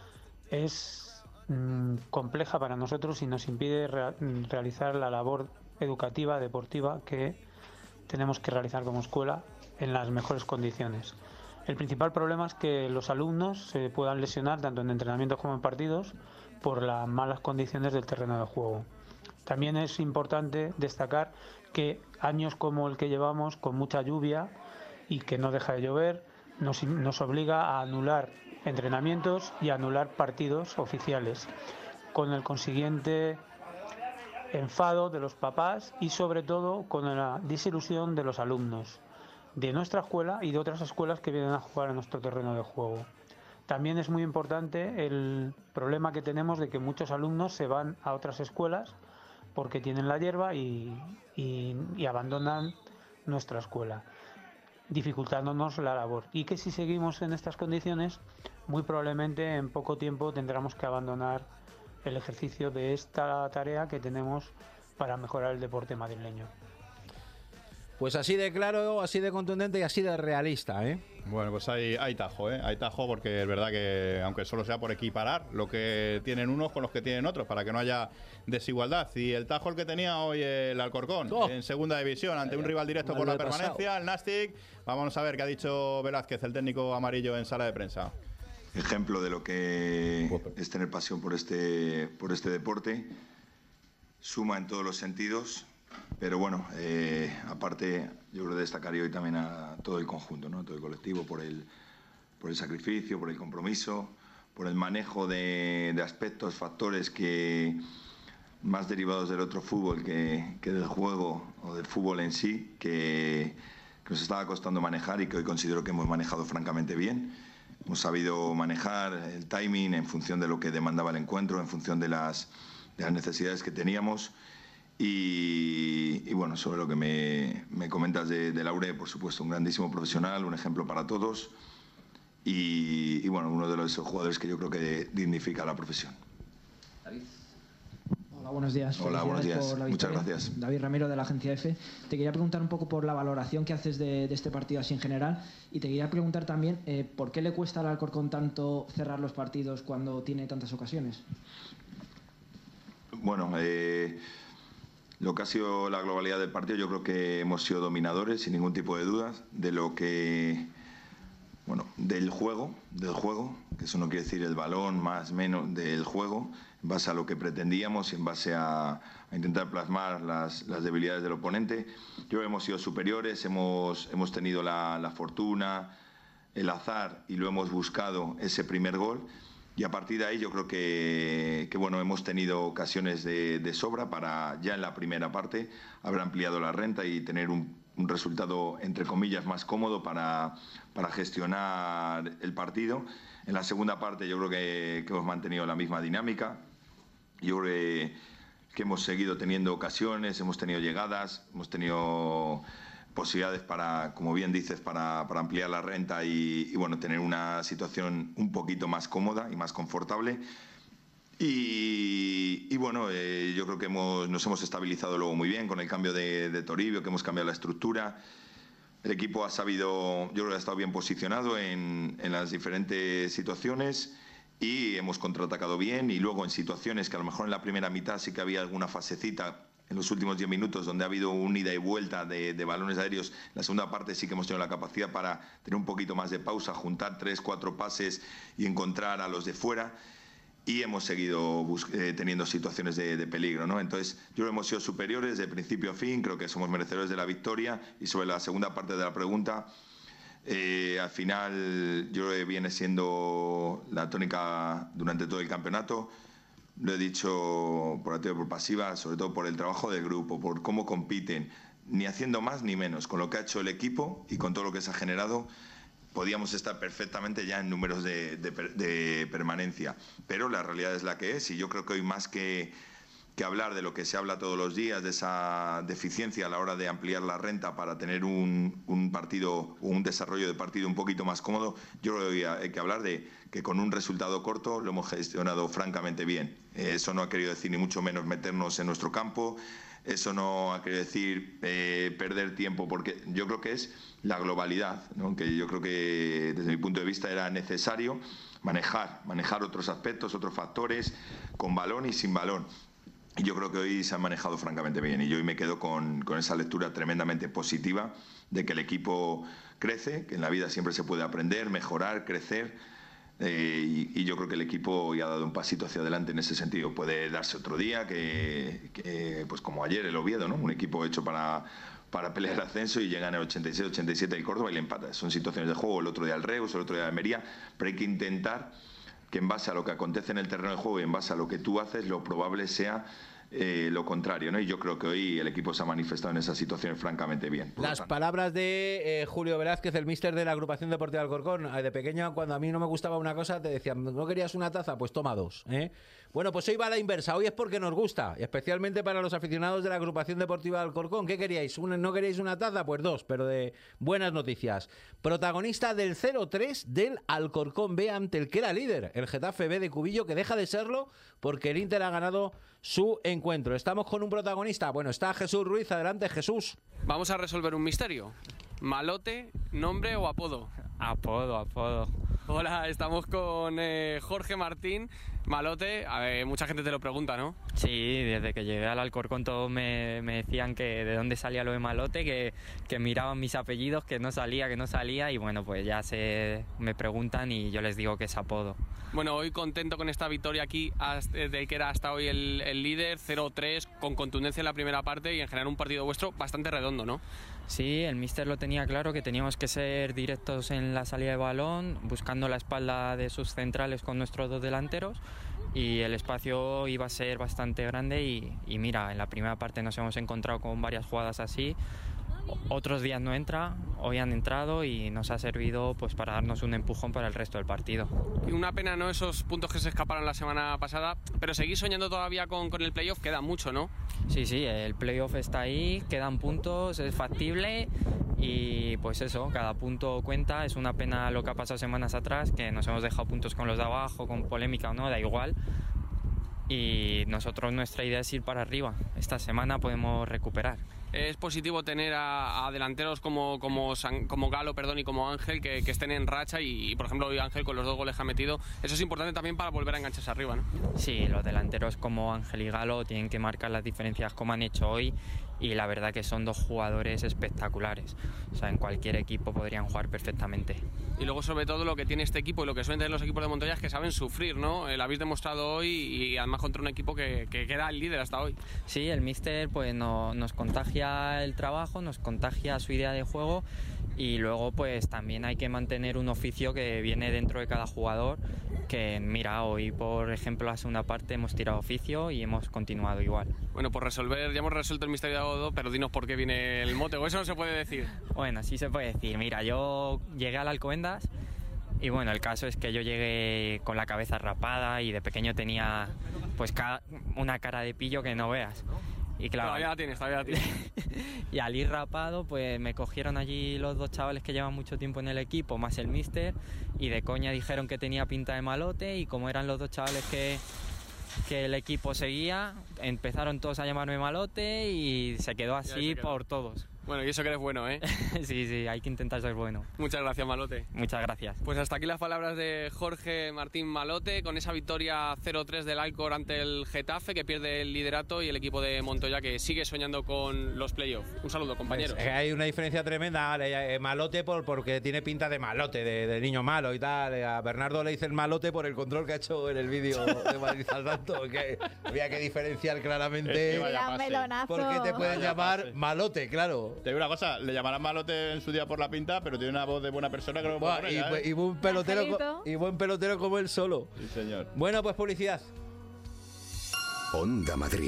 es mmm, compleja para nosotros y nos impide re- realizar la labor educativa, deportiva que tenemos que realizar como escuela en las mejores condiciones. El principal problema es que los alumnos se puedan lesionar tanto en entrenamientos como en partidos por las malas condiciones del terreno de juego. También es importante destacar que años como el que llevamos, con mucha lluvia y que no deja de llover, nos, nos obliga a anular entrenamientos y a anular partidos oficiales, con el consiguiente enfado de los papás y sobre todo con la desilusión de los alumnos de nuestra escuela y de otras escuelas que vienen a jugar en nuestro terreno de juego. También es muy importante el problema que tenemos de que muchos alumnos se van a otras escuelas porque tienen la hierba y, y, y abandonan nuestra escuela, dificultándonos la labor. Y que si seguimos en estas condiciones, muy probablemente en poco tiempo tendremos que abandonar el ejercicio de esta tarea que tenemos para mejorar el deporte madrileño. Pues así de claro, así de contundente y así de realista, ¿eh? Bueno, pues hay, hay tajo, ¿eh? Hay tajo porque es verdad que, aunque solo sea por equiparar lo que tienen unos con los que tienen otros, para que no haya desigualdad. Y el tajo el que tenía hoy el Alcorcón, oh. en segunda división, ante un rival directo por la permanencia, pasado. el Nastic. Vamos a ver qué ha dicho Velázquez, el técnico amarillo, en sala de prensa. Ejemplo de lo que es tener pasión por este, por este deporte. Suma en todos los sentidos. Pero bueno, eh, aparte yo creo que destacaría hoy también a todo el conjunto, ¿no? Todo el colectivo por el, por el sacrificio, por el compromiso, por el manejo de, de aspectos, factores que más derivados del otro fútbol que, que del juego o del fútbol en sí, que, que nos estaba costando manejar y que hoy considero que hemos manejado francamente bien. Hemos sabido manejar el timing en función de lo que demandaba el encuentro, en función de las, de las necesidades que teníamos. Y, y bueno, sobre lo que me, me comentas de, de Laure, por supuesto, un grandísimo profesional, un ejemplo para todos y, y bueno, uno de los jugadores que yo creo que dignifica la profesión. David. Hola, buenos días. Hola, buenos días. Por la Muchas victoria. gracias. David Ramiro, de la agencia F. Te quería preguntar un poco por la valoración que haces de, de este partido así en general, y te quería preguntar también eh, por qué le cuesta al Alcorcón tanto cerrar los partidos cuando tiene tantas ocasiones. Bueno, eh, lo que ha sido la globalidad del partido, yo creo que hemos sido dominadores, sin ningún tipo de dudas, de lo que... Bueno, del juego, del juego, que eso no quiere decir el balón, más menos, del juego, en base a lo que pretendíamos y en base a, a intentar plasmar las, las debilidades del oponente. Yo creo que hemos sido superiores, hemos, hemos tenido la, la fortuna, el azar, y lo hemos buscado ese primer gol. Y a partir de ahí yo creo que, que bueno, hemos tenido ocasiones de, de sobra para ya en la primera parte haber ampliado la renta y tener un, un resultado, entre comillas, más cómodo para, para gestionar el partido. En la segunda parte yo creo que, que hemos mantenido la misma dinámica. Yo creo que, que hemos seguido teniendo ocasiones, hemos tenido llegadas, hemos tenido posibilidades para, como bien dices, para, para ampliar la renta y, y bueno, tener una situación un poquito más cómoda y más confortable. Y, y bueno, eh, yo creo que hemos, nos hemos estabilizado luego muy bien con el cambio de, de Toribio, que hemos cambiado la estructura. El equipo ha sabido, yo creo que ha estado bien posicionado en, en las diferentes situaciones y hemos contraatacado bien, y luego en situaciones que a lo mejor en la primera mitad sí que había alguna fasecita en los últimos diez minutos donde ha habido un ida y vuelta de, de balones aéreos. En la segunda parte sí que hemos tenido la capacidad para tener un poquito más de pausa, juntar tres, cuatro pases y encontrar a los de fuera. Y hemos seguido eh, teniendo situaciones de, de peligro, ¿no? Entonces, yo creo que hemos sido superiores de principio a fin, creo que somos merecedores de la victoria. Y sobre la segunda parte de la pregunta, eh, al final yo creo que viene siendo la tónica durante todo el campeonato. Lo he dicho por activa y por pasiva, sobre todo por el trabajo del grupo, por cómo compiten, ni haciendo más ni menos. Con lo que ha hecho el equipo y con todo lo que se ha generado, podíamos estar perfectamente ya en números de, de, de permanencia. Pero la realidad es la que es, y yo creo que hoy más que, que hablar de lo que se habla todos los días, de esa deficiencia a la hora de ampliar la renta para tener un, un partido, un desarrollo de partido un poquito más cómodo, yo creo que hay que hablar de que con un resultado corto lo hemos gestionado francamente bien. Eso no ha querido decir ni mucho menos meternos en nuestro campo, eso no ha querido decir eh, perder tiempo, porque yo creo que es la globalidad, ¿no? Que yo creo que desde mi punto de vista era necesario manejar, manejar otros aspectos, otros factores, con balón y sin balón. Y yo creo que hoy se han manejado francamente bien, y yo hoy me quedo con, con esa lectura tremendamente positiva de que el equipo crece, que en la vida siempre se puede aprender, mejorar, crecer. Eh, y, y yo creo que el equipo hoy ha dado un pasito hacia adelante en ese sentido. Puede darse otro día, que, que pues como ayer el Oviedo, ¿no? Un equipo hecho para, para pelear el ascenso, y llegan el ochenta y seis ochenta y siete el Córdoba y le empata. Son situaciones de juego, el otro día el Reus, el otro día el Almería, pero hay que intentar que en base a lo que acontece en el terreno de juego y en base a lo que tú haces, lo probable sea Eh, lo contrario, ¿no? Y yo creo que hoy el equipo se ha manifestado en esas situaciones francamente bien. Las palabras de eh, Julio Velázquez, el míster de la agrupación deportiva Alcorcón. De pequeño, cuando a mí no me gustaba una cosa, te decían, ¿no querías una taza? Pues toma dos, ¿eh? Bueno, pues hoy va a la inversa. Hoy es porque nos gusta, y especialmente para los aficionados de la agrupación deportiva Alcorcón. ¿Qué queríais? ¿No queríais una taza? Pues dos, pero de buenas noticias. Protagonista del cero tres del Alcorcón B ante el que era líder, el Getafe B de Cubillo, que deja de serlo porque el Inter ha ganado su encuentro. Estamos con un protagonista. Bueno, está Jesús Ruiz. Adelante, Jesús. Vamos a resolver un misterio. ¿Malote, nombre o apodo? Apodo, apodo. Hola, estamos con eh, Jorge Martín. Malote, a ver, mucha gente te lo pregunta, ¿no? Sí, desde que llegué al Alcorcón todos me, me decían que de dónde salía lo de Malote, que, que miraban mis apellidos, que no salía, que no salía, y bueno, pues ya se me preguntan y yo les digo que es apodo. Bueno, hoy contento con esta victoria aquí, de que era hasta hoy el, el líder, cero tres, con contundencia en la primera parte y en general un partido vuestro bastante redondo, ¿no? Sí, el míster lo tenía claro, que teníamos que ser directos en la salida de balón, buscando la espalda de sus centrales con nuestros dos delanteros, y el espacio iba a ser bastante grande y, y mira, en la primera parte nos hemos encontrado con varias jugadas así. Otros días no entra, hoy han entrado y nos ha servido pues para darnos un empujón para el resto del partido. Y una pena, ¿no?, esos puntos que se escaparon la semana pasada, pero seguís soñando todavía con, con el playoff, queda mucho, ¿no? Sí, sí, el playoff está ahí, quedan puntos, es factible Y pues eso, cada punto cuenta. Es una pena lo que ha pasado semanas atrás, que nos hemos dejado puntos con los de abajo, con polémica o no, da igual. Y nosotros, nuestra idea es ir para arriba. Esta semana podemos recuperar. Es positivo tener a, a delanteros como, como, San, como Galo perdón, y como Ángel que, que estén en racha y, y, por ejemplo, hoy Ángel con los dos goles que ha metido. Eso es importante también para volver a engancharse arriba, ¿no? Sí, los delanteros como Ángel y Galo tienen que marcar las diferencias como han hecho hoy, y la verdad que son dos jugadores espectaculares. O sea, en cualquier equipo podrían jugar perfectamente. Y luego, sobre todo, lo que tiene este equipo y lo que suelen tener los equipos de Montoya es que saben sufrir, ¿no? Eh, lo habéis demostrado hoy y además contra un equipo que, que queda el líder hasta hoy. Sí, el míster pues no, nos contagia el trabajo, nos contagia su idea de juego, y luego pues también hay que mantener un oficio que viene dentro de cada jugador, que mira, hoy por ejemplo la segunda parte hemos tirado oficio y hemos continuado igual. Bueno, por resolver, ya hemos resuelto el misterio de Agodo, pero dinos por qué viene el mote, o eso no se puede decir. Bueno, sí se puede decir. Mira, yo llegué al Alcobendas y bueno, el caso es que yo llegué con la cabeza rapada y de pequeño tenía pues ca- una cara de pillo que no veas. Y claro, todavía la tienes, todavía la tienes. Y al ir rapado, pues me cogieron allí los dos chavales que llevan mucho tiempo en el equipo, más el míster, y de coña dijeron que tenía pinta de malote, y como eran los dos chavales que, que el equipo seguía, empezaron todos a llamarme malote y se quedó así se quedó. por todos. Bueno, y eso que eres bueno, ¿eh? Sí, sí, hay que intentar ser bueno. Muchas gracias, Malote. Muchas gracias. Pues hasta aquí las palabras de Jorge Martín Malote, con esa victoria cero tres del Alcor ante el Getafe, que pierde el liderato, y el equipo de Montoya, que sigue soñando con los playoffs. Un saludo, compañeros. Pues hay una diferencia tremenda. Malote por, porque tiene pinta de malote, de, de niño malo y tal. A Bernardo le dice el Malote por el control que ha hecho en el vídeo de Madrid al tanto, que había que diferenciar claramente. Es que ¿Por qué te pueden llamar Malote? Claro. Te digo una cosa, le llamarán Malote en su día por la pinta, pero tiene una voz de buena persona que no Buah, puede y, poner, ¿eh? y, buen pelotero co- y buen pelotero como él solo. Sí, señor. Bueno, pues publicidad. Onda Madrid.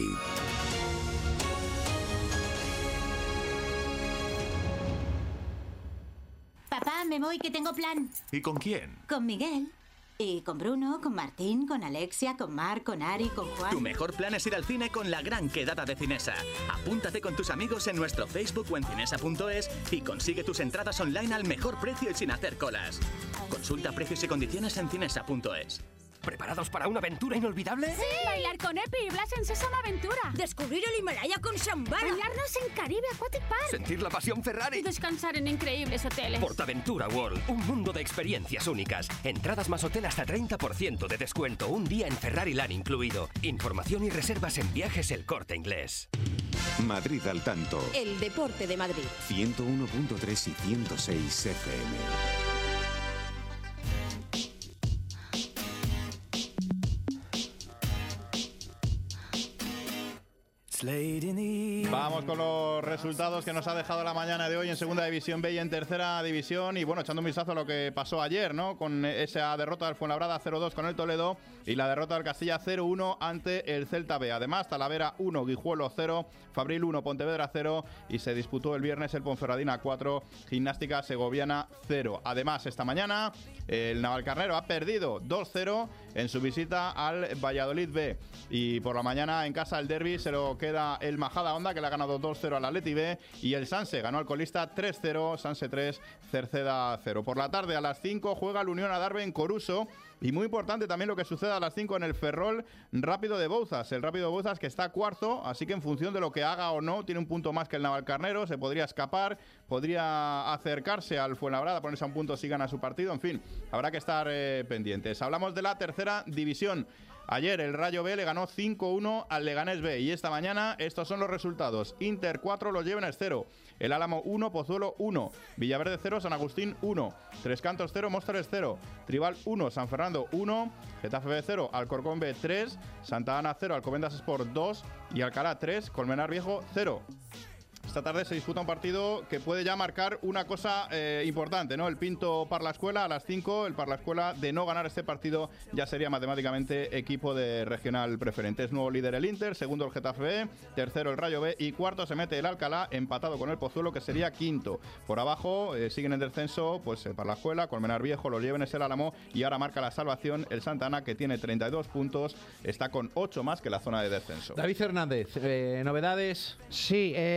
Papá, me voy, que tengo plan. ¿Y con quién? Con Miguel. Y con Bruno, con Martín, con Alexia, con Mar, con Ari, con Juan. Tu mejor plan es ir al cine con la gran quedada de Cinesa. Apúntate con tus amigos en nuestro Facebook o en cinesa punto es y consigue tus entradas online al mejor precio y sin hacer colas. Consulta precios y condiciones en cinesa punto es. ¿Preparados para una aventura inolvidable? ¡Sí! Bailar con Epi y Blas en Sésamo Aventura. Descubrir el Himalaya con Shambhala. Bañarnos en Caribe Aquatic Park. Sentir la pasión Ferrari. Descansar en increíbles hoteles. Portaventura World, un mundo de experiencias únicas. Entradas más hotel hasta treinta por ciento de descuento. Un día en Ferrari Land incluido. Información y reservas en Viajes El Corte Inglés. Madrid al tanto. El deporte de Madrid. ciento uno punto tres y ciento seis F M. Vamos con los resultados que nos ha dejado la mañana de hoy en Segunda División B y en Tercera División. Y bueno, echando un vistazo a lo que pasó ayer, ¿no? Con esa derrota del Fuenlabrada cero dos con el Toledo y la derrota del Castilla cero uno ante el Celta B. Además, Talavera uno, Guijuelo cero, Fabril uno, Pontevedra cero y se disputó el viernes el Ponferradina cuatro, Gimnástica Segoviana cero. Además, esta mañana el Navalcarnero ha perdido dos cero en su visita al Valladolid B. Y por la mañana en casa el derbi se lo queda el Majadahonda, que le ha ganado dos cero al Atleti B, y el Sanse ganó al colista tres cero, Sanse tres, Cerceda cero. Por la tarde a las cinco juega el Unión Adarve en Coruso. Y muy importante también lo que sucede a las cinco en el Ferrol Rápido de Bouzas. El Rápido de Bouzas que está cuarto, así que en función de lo que haga o no, tiene un punto más que el Navalcarnero, se podría escapar, podría acercarse al Fuenlabrada, ponerse a un punto si gana su partido, en fin, habrá que estar eh, pendientes. Hablamos de la Tercera División. Ayer el Rayo B le ganó cinco uno al Leganés B y esta mañana estos son los resultados. Inter cuatro, Los Llévenes cero, El Álamo uno, Pozuelo uno, Villaverde cero, San Agustín uno, Tres Cantos cero, Móstoles cero, Tribal uno, San Fernando uno, Getafe B cero, Alcorcón B tres, Santa Ana cero, Alcobendas Sport dos y Alcalá tres, Colmenar Viejo cero. Esta tarde se disputa un partido que puede ya marcar una cosa eh, importante, ¿no? El Pinto Parlascuela a las cinco, el Parlascuela de no ganar este partido ya sería matemáticamente equipo de regional preferente. Es nuevo líder el Inter, segundo el Getafe B, tercero el Rayo B y cuarto se mete el Alcalá, empatado con el Pozuelo, que sería quinto. Por abajo eh, siguen en descenso pues el Parlascuela, Colmenar Viejo, Los Llévenes, el Álamo y ahora marca la salvación el Santa Ana, que tiene treinta y dos puntos, está con ocho más que la zona de descenso. David Fernández, eh, novedades. Sí, eh,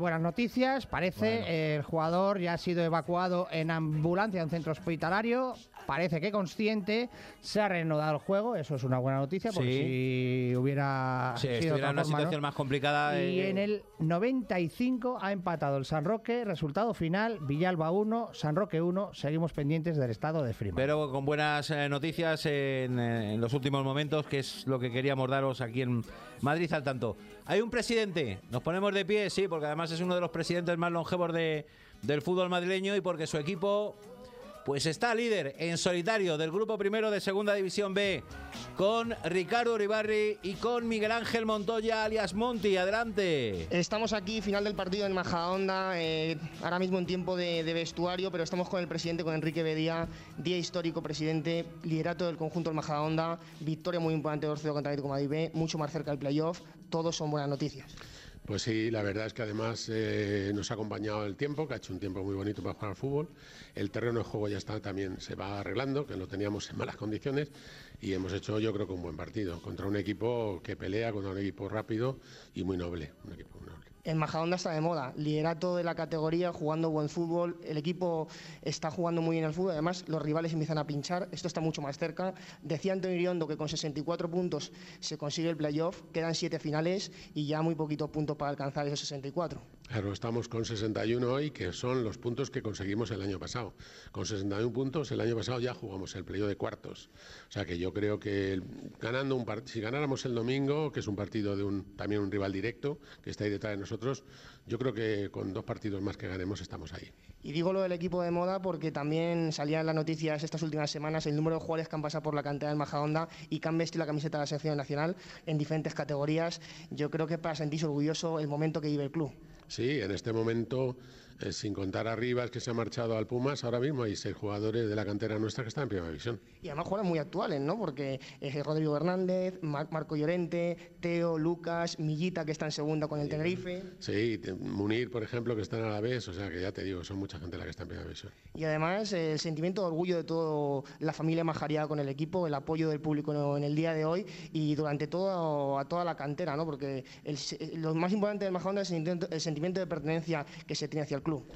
buenas noticias. Parece Bueno. eh, el jugador ya ha sido evacuado en ambulancia a un centro hospitalario. Parece que consciente, se ha reanudado el juego. Eso es una buena noticia, porque Sí. si hubiera Si sido de estuviera otra en una forma, situación ¿no? más complicada. Y eh, en el noventa y cinco ha empatado el San Roque. Resultado final: Villalba uno, San Roque uno. Seguimos pendientes del estado de Freeman. Pero con buenas eh, noticias en, eh, en los últimos momentos, que es lo que queríamos daros aquí en Madrid al tanto. Hay un presidente, nos ponemos de pie, sí, porque además es uno de los presidentes más longevos de, del fútbol madrileño y porque su equipo pues está líder en solitario del grupo primero de Segunda División B, con Ricardo Uribarri y con Miguel Ángel Montoya, alias Monty. Adelante. Estamos aquí, final del partido en Majadahonda, eh, ahora mismo en tiempo de, de vestuario, pero estamos con el presidente, con Enrique Bedía, día histórico, presidente, liderato del conjunto del Majadahonda, victoria muy importante de Orcedo contra Atlético de Madrid B, mucho más cerca del playoff, todos son buenas noticias. Pues sí, la verdad es que además eh, nos ha acompañado el tiempo, que ha hecho un tiempo muy bonito para jugar al fútbol. El terreno de juego ya está, también se va arreglando, que lo teníamos en malas condiciones, y hemos hecho, yo creo que un buen partido contra un equipo que pelea, contra un equipo rápido y muy noble, un equipo muy noble. En Majadahonda está de moda, liderato de la categoría, jugando buen fútbol, el equipo está jugando muy bien al fútbol, además los rivales empiezan a pinchar, esto está mucho más cerca. Decía Antonio Iriondo que con sesenta y cuatro puntos se consigue el playoff, quedan siete finales y ya muy poquitos puntos para alcanzar esos sesenta y cuatro. Claro, estamos con sesenta y uno hoy, que son los puntos que conseguimos el año pasado. Con sesenta y uno puntos, el año pasado ya jugamos el playoff de cuartos. O sea que yo creo que el, ganando un part- si ganáramos el domingo, que es un partido de un también un rival directo, que está ahí detrás de nosotros, yo creo que con dos partidos más que ganemos estamos ahí. Y digo lo del equipo de moda porque también salían en las noticias estas últimas semanas el número de jugadores que han pasado por la cantera del Majadahonda y que han vestido la camiseta de la selección nacional en diferentes categorías. Yo creo que es para sentirse orgulloso el momento que vive el club. Sí, en este momento, eh, sin contar a Rivas, que se ha marchado al Pumas, ahora mismo hay seis jugadores de la cantera nuestra que están en Primera División. Y además jugadores muy actuales, ¿no? Porque eh, Rodrigo Hernández, Mar- Marco Llorente, Teo, Lucas, Millita, que está en segunda con el Tenerife. Sí, te- Munir, por ejemplo, que está en Alavés, o sea que ya te digo, son mucha gente la que está en Primera División. Y además eh, el sentimiento de orgullo de toda la familia majariada con el equipo, el apoyo del público en el día de hoy y durante todo a toda la cantera, ¿no? Porque el, lo más importante del Majadahonda es el sentimiento, el sentimiento de pertenencia que se tiene hacia el club.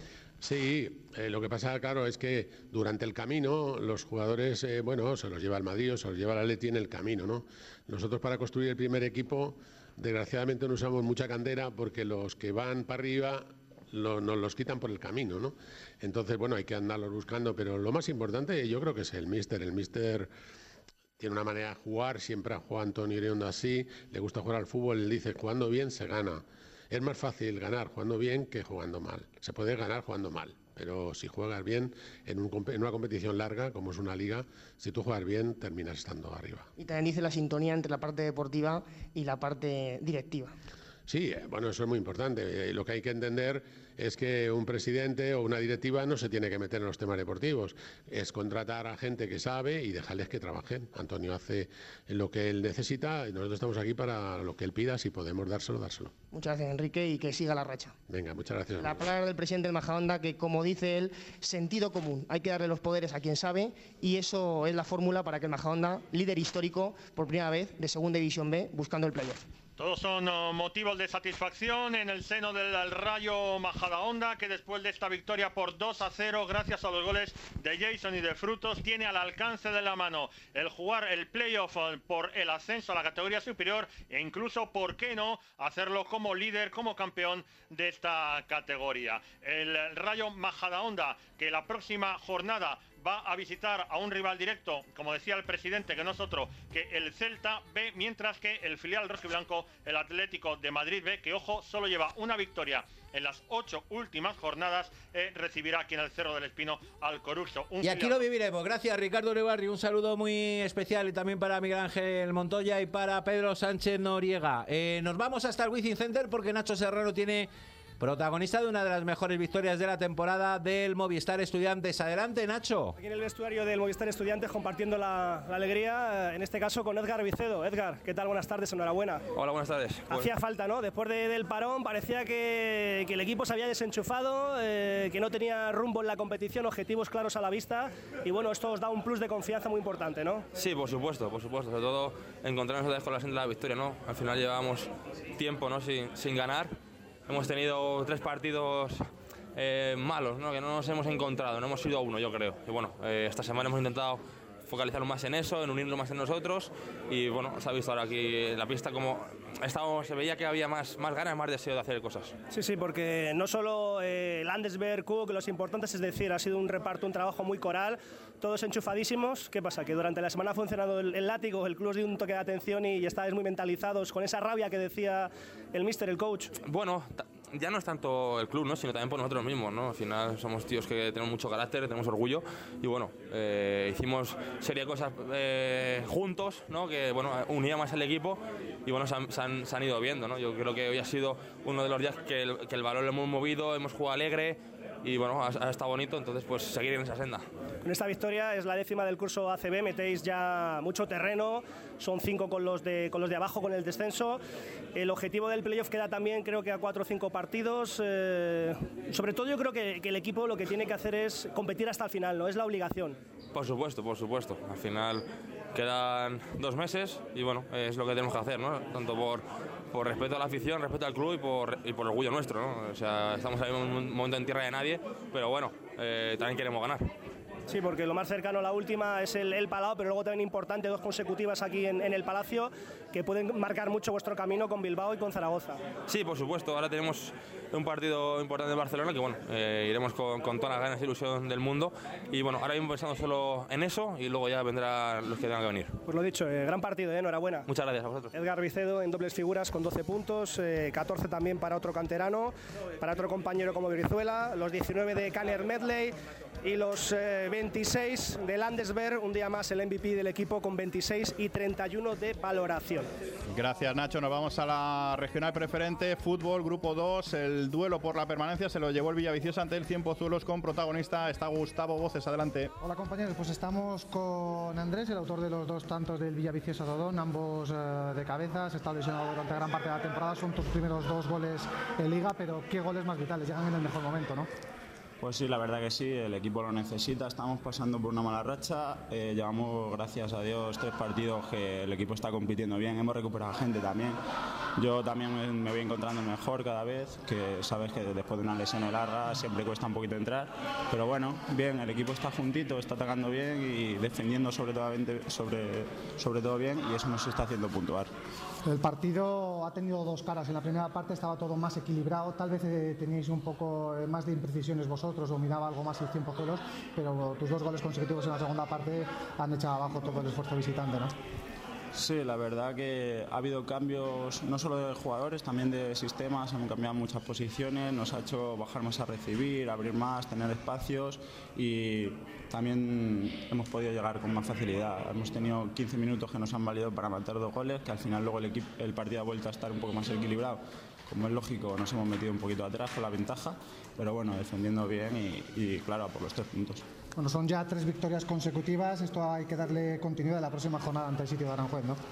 Sí, eh, lo que pasa, claro, es que durante el camino los jugadores, eh, bueno, se los lleva el Madrid o se los lleva el Atleti en el camino, ¿no? Nosotros para construir el primer equipo, desgraciadamente no usamos mucha cantera porque los que van para arriba lo, nos los quitan por el camino, ¿no? Entonces, bueno, hay que andarlos buscando, pero lo más importante yo creo que es el míster. El míster tiene una manera de jugar, siempre ha jugado Antonio Iriondo así, le gusta jugar al fútbol, él dice, jugando bien se gana. Es más fácil ganar jugando bien que jugando mal. Se puede ganar jugando mal, pero si juegas bien en, un, en una competición larga, como es una liga, si tú juegas bien, terminas estando arriba. Y también dice la sintonía entre la parte deportiva y la parte directiva. Sí, bueno, eso es muy importante. Lo que hay que entender es que un presidente o una directiva no se tiene que meter en los temas deportivos. Es contratar a gente que sabe y dejarles que trabajen. Antonio hace lo que él necesita y nosotros estamos aquí para lo que él pida. Si podemos dárselo, dárselo. Muchas gracias, Enrique, y que siga la racha. Venga, muchas gracias. La palabra del presidente del Majadahonda, que como dice él, sentido común. Hay que darle los poderes a quien sabe y eso es la fórmula para que el Majadahonda, líder histórico por primera vez de Segunda División B, buscando el playoff. Todos son uh, motivos de satisfacción en el seno del Rayo Majadahonda, que después de esta victoria por dos a cero, gracias a los goles de Jason y de Frutos, tiene al alcance de la mano el jugar el playoff uh, por el ascenso a la categoría superior e incluso, ¿por qué no?, hacerlo como líder, como campeón de esta categoría. El Rayo Majadahonda, que la próxima jornada va a visitar a un rival directo, como decía el presidente, que no es otro que el Celta B, mientras que el filial rojiblanco, el Atlético de Madrid B, que ojo, solo lleva una victoria en las ocho últimas jornadas, eh, recibirá aquí en el Cerro del Espino al Coruso. Y aquí lo viviremos. Gracias, Ricardo Uribarri. Un saludo muy especial y también para Miguel Ángel Montoya y para Pedro Sánchez Noriega. Eh, nos vamos hasta el Wizzing Center porque Nacho Serrano tiene protagonista de una de las mejores victorias de la temporada del Movistar Estudiantes. Adelante, Nacho. Aquí en el vestuario del Movistar Estudiantes compartiendo la, la alegría, en este caso con Edgar Vicedo. Edgar, ¿qué tal? Buenas tardes, enhorabuena. Hola, buenas tardes. Hacía falta, ¿no? Después de, del parón parecía que, que el equipo se había desenchufado, eh, que no tenía rumbo en la competición, objetivos claros a la vista y bueno, esto os da un plus de confianza muy importante, ¿no? Sí, por supuesto, por supuesto. Sobre todo encontrarnos otra vez con la senda de la victoria, ¿no? Al final llevábamos tiempo, ¿no?, sin, sin ganar. hemos tenido tres partidos eh, malos, ¿no? Que no nos hemos encontrado, no hemos sido uno, yo creo. Y bueno, eh, esta semana hemos intentado focalizarnos más en eso, en unirnos más en nosotros y bueno, se ha visto ahora aquí en la pista como estábamos, se veía que había más, más ganas, más deseo de hacer cosas. Sí, sí, porque no solo eh, Landesberg, Cook, los importantes, es decir, ha sido un reparto, un trabajo muy coral, todos enchufadísimos. ¿Qué pasa? Que durante la semana ha funcionado el, el látigo, el club os dio un toque de atención y, y estáis muy mentalizados con esa rabia que decía el míster, el coach. Bueno, ya no es tanto el club, ¿no? Sino también por nosotros mismos, ¿no? Al final somos tíos que tenemos mucho carácter, tenemos orgullo y bueno, eh, hicimos serie de cosas eh, juntos, ¿no? Que bueno, unía más el equipo y bueno, se han, se, han, se han ido viendo, ¿no? Yo creo que hoy ha sido uno de los días que el, que el balón lo hemos movido, hemos jugado alegre y bueno, ha, ha estado bonito, entonces pues seguir en esa senda. Con esta victoria es la décima del curso A C B, metéis ya mucho terreno, son cinco con los de, con los de abajo con el descenso. El objetivo del playoff queda también creo que a cuatro o cinco partidos, eh, sobre todo yo creo que, que el equipo lo que tiene que hacer es competir hasta el final, ¿no? Es la obligación. Por supuesto, por supuesto, al final quedan dos meses y bueno, es lo que tenemos que hacer, ¿no? Tanto por, por respeto a la afición, respeto al club y por, y por orgullo nuestro, ¿no? O sea, estamos ahí en un momento en tierra de nadie, pero bueno, eh, también queremos ganar. Sí, porque lo más cercano a la última es el, el Palau, pero luego también importante, dos consecutivas aquí en, en el Palacio, que pueden marcar mucho vuestro camino con Bilbao y con Zaragoza. Sí, por supuesto, ahora tenemos un partido importante en Barcelona, que bueno, eh, iremos con, con todas las ganas y ilusión del mundo, y bueno, ahora mismo pensando solo en eso, y luego ya vendrán los que tengan que venir. Pues lo dicho, eh, gran partido, eh, enhorabuena. Muchas gracias a vosotros. Edgar Vicedo en dobles figuras con doce puntos, eh, catorce también para otro canterano, para otro compañero como Brizuela, los diecinueve de Kanner Medley, y los eh, veintiséis de Landesberg, un día más el M V P del equipo con veintiséis y treinta y uno de valoración. Gracias, Nacho. Nos vamos a la regional preferente, fútbol, grupo dos. El duelo por la permanencia se lo llevó el Villaviciosa ante el Cien Pozuelos con protagonista. Está Gustavo Voces, adelante. Hola compañeros, pues estamos con Andrés, el autor de los dos tantos del Villaviciosa Dodón, ambos eh, de cabeza. Se está lesionado durante gran parte de la temporada, son tus primeros dos goles en Liga, pero qué goles más vitales, llegan en el mejor momento, ¿no? Pues sí, la verdad que sí, el equipo lo necesita, estamos pasando por una mala racha, eh, llevamos, gracias a Dios, tres partidos que el equipo está compitiendo bien, hemos recuperado gente también, yo también me, me voy encontrando mejor cada vez, que sabes que después de una lesión larga siempre cuesta un poquito entrar, pero bueno, bien, el equipo está juntito, está atacando bien y defendiendo sobre todo, sobre, sobre todo bien y eso nos está haciendo puntuar. El partido ha tenido dos caras, en la primera parte estaba todo más equilibrado, tal vez eh, teníais un poco eh, más de imprecisiones vosotros o miraba algo más el Cien Pozuelos, pero tus dos goles consecutivos en la segunda parte han echado abajo todo el esfuerzo visitante, ¿no? Sí, la verdad que ha habido cambios no solo de jugadores, también de sistemas, hemos cambiado muchas posiciones, nos ha hecho bajar más a recibir, abrir más, tener espacios y también hemos podido llegar con más facilidad. Hemos tenido quince minutos que nos han valido para matar dos goles, que al final luego el, equipo, el partido ha vuelto a estar un poco más equilibrado. Como es lógico, nos hemos metido un poquito atrás con la ventaja, pero bueno, defendiendo bien y, y claro, por los tres puntos. Bueno, son ya tres victorias consecutivas, esto hay que darle continuidad a la próxima jornada ante el sitio de Aranjuez, ¿no?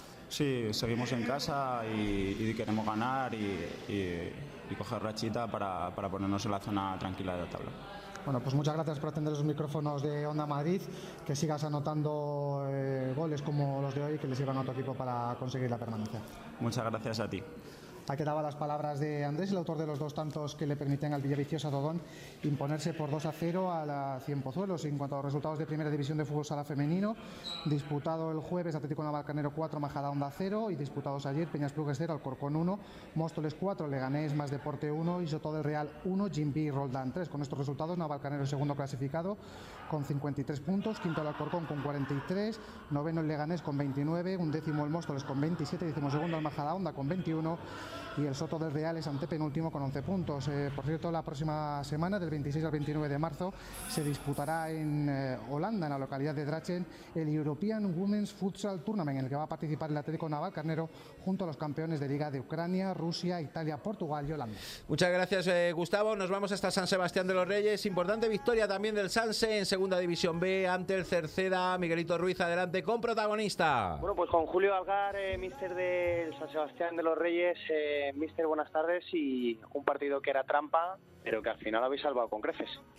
Sí, seguimos en casa y, y queremos ganar y, y, y coger rachita para, para ponernos en la zona tranquila de la tabla. Bueno, pues muchas gracias por atender los micrófonos de Onda Madrid, que sigas anotando eh, goles como los de hoy que les sirvan a tu equipo para conseguir la permanencia. Muchas gracias a ti. Aquí daba las palabras de Andrés, el autor de los dos tantos que le permiten al Villaviciosa Dodón imponerse por dos a cero a la Cien Pozuelos. En cuanto a los resultados de Primera División de Fútbol Sala Femenino, disputado el jueves Atlético Navalcarnero cuatro, Majadahonda cero, y disputados ayer Peñasplugues cero, Alcorcón uno, Móstoles cuatro, Leganés más Deporte uno y Soto del Real uno, Gimpí y Roldán tres. Con estos resultados, Navalcarnero segundo clasificado con cincuenta y tres puntos, quinto el Alcorcón con cuarenta y tres, noveno el Leganés con veintinueve, undécimo el Móstoles con veintisiete, decimosegundo el Majadahonda con veintiuno y el Soto del Real es antepenúltimo con once puntos. Eh, por cierto, la próxima semana, del veintiséis al veintinueve de marzo, se disputará en eh, Holanda, en la localidad de Drachen, el European Women's Futsal Tournament, en el que va a participar el Atlético Navalcarnero junto a los campeones de Liga de Ucrania, Rusia, Italia, Portugal y Holanda. Muchas gracias, eh, Gustavo. Nos vamos hasta San Sebastián de los Reyes. Importante victoria también del Sanse en Segunda División B ante el Cerceda. Miguelito Ruiz, adelante con protagonista. Bueno, pues con Julio Algar, eh, míster del San Sebastián de los Reyes. Eh, míster, buenas tardes. Y un partido que era trampa, pero que al final habéis salvado con creces.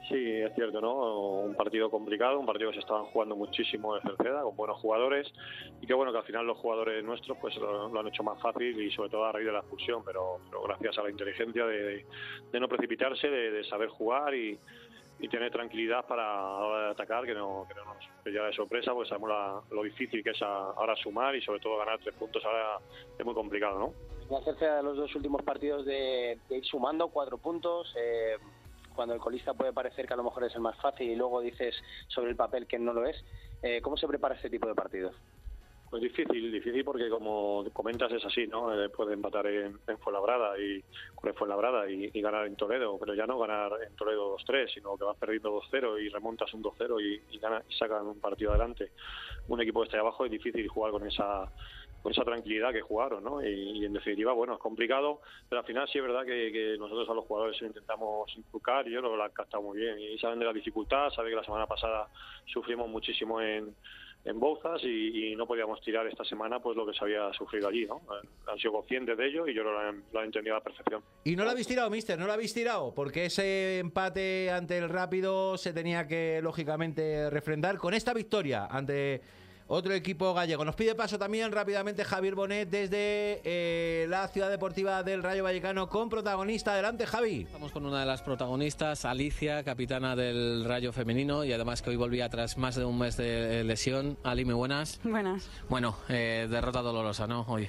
Sí, es cierto, ¿no? Un partido complicado, un partido que se estaban jugando muchísimo de Cerceda, con buenos jugadores, y que bueno, que al final los jugadores nuestros pues lo, lo han hecho más fácil, y sobre todo a raíz de la expulsión, pero, pero gracias a la inteligencia de, de, de no precipitarse, de, de saber jugar y, y tener tranquilidad para a la hora de atacar, que no, que no nos pillara de sorpresa, porque sabemos la, lo difícil que es a, ahora sumar, y sobre todo ganar tres puntos ahora es muy complicado, ¿no? La Cerceda de los dos últimos partidos de, de ir sumando cuatro puntos, eh, cuando el colista puede parecer que a lo mejor es el más fácil y luego dices sobre el papel que no lo es. Eh, ¿Cómo se prepara este tipo de partidos? Pues difícil, difícil porque como comentas es así, ¿no? Eh, puede empatar en, en Fuenlabrada y con el Fuenlabrada y, y ganar en Toledo, pero ya no ganar en Toledo dos tres, sino que vas perdiendo dos cero y remontas un dos cero y, y, gana, y sacan un partido adelante. Un equipo que está ahí abajo es difícil jugar con esa con esa tranquilidad que jugaron, ¿no? Y, y en definitiva, bueno, es complicado, pero al final sí es verdad que, que nosotros a los jugadores intentamos inculcar, y yo lo, lo han captado muy bien, y saben de la dificultad, saben que la semana pasada sufrimos muchísimo en, en Bouzas y, y no podíamos tirar esta semana pues lo que se había sufrido allí, ¿no? Han sido conscientes de ello y yo lo han, lo han entendido a la perfección. Y no lo habéis tirado, mister, no lo habéis tirado, porque ese empate ante el Rápido se tenía que, lógicamente, refrendar con esta victoria ante otro equipo gallego. Nos pide paso también rápidamente Javier Bonet desde eh, la Ciudad Deportiva del Rayo Vallecano con protagonista. Adelante, Javi. Estamos con una de las protagonistas, Alicia, capitana del Rayo femenino, y además que hoy volvía tras más de un mes de lesión. Ali, muy buenas. Buenas. Bueno, eh, derrota dolorosa, ¿no? Hoy.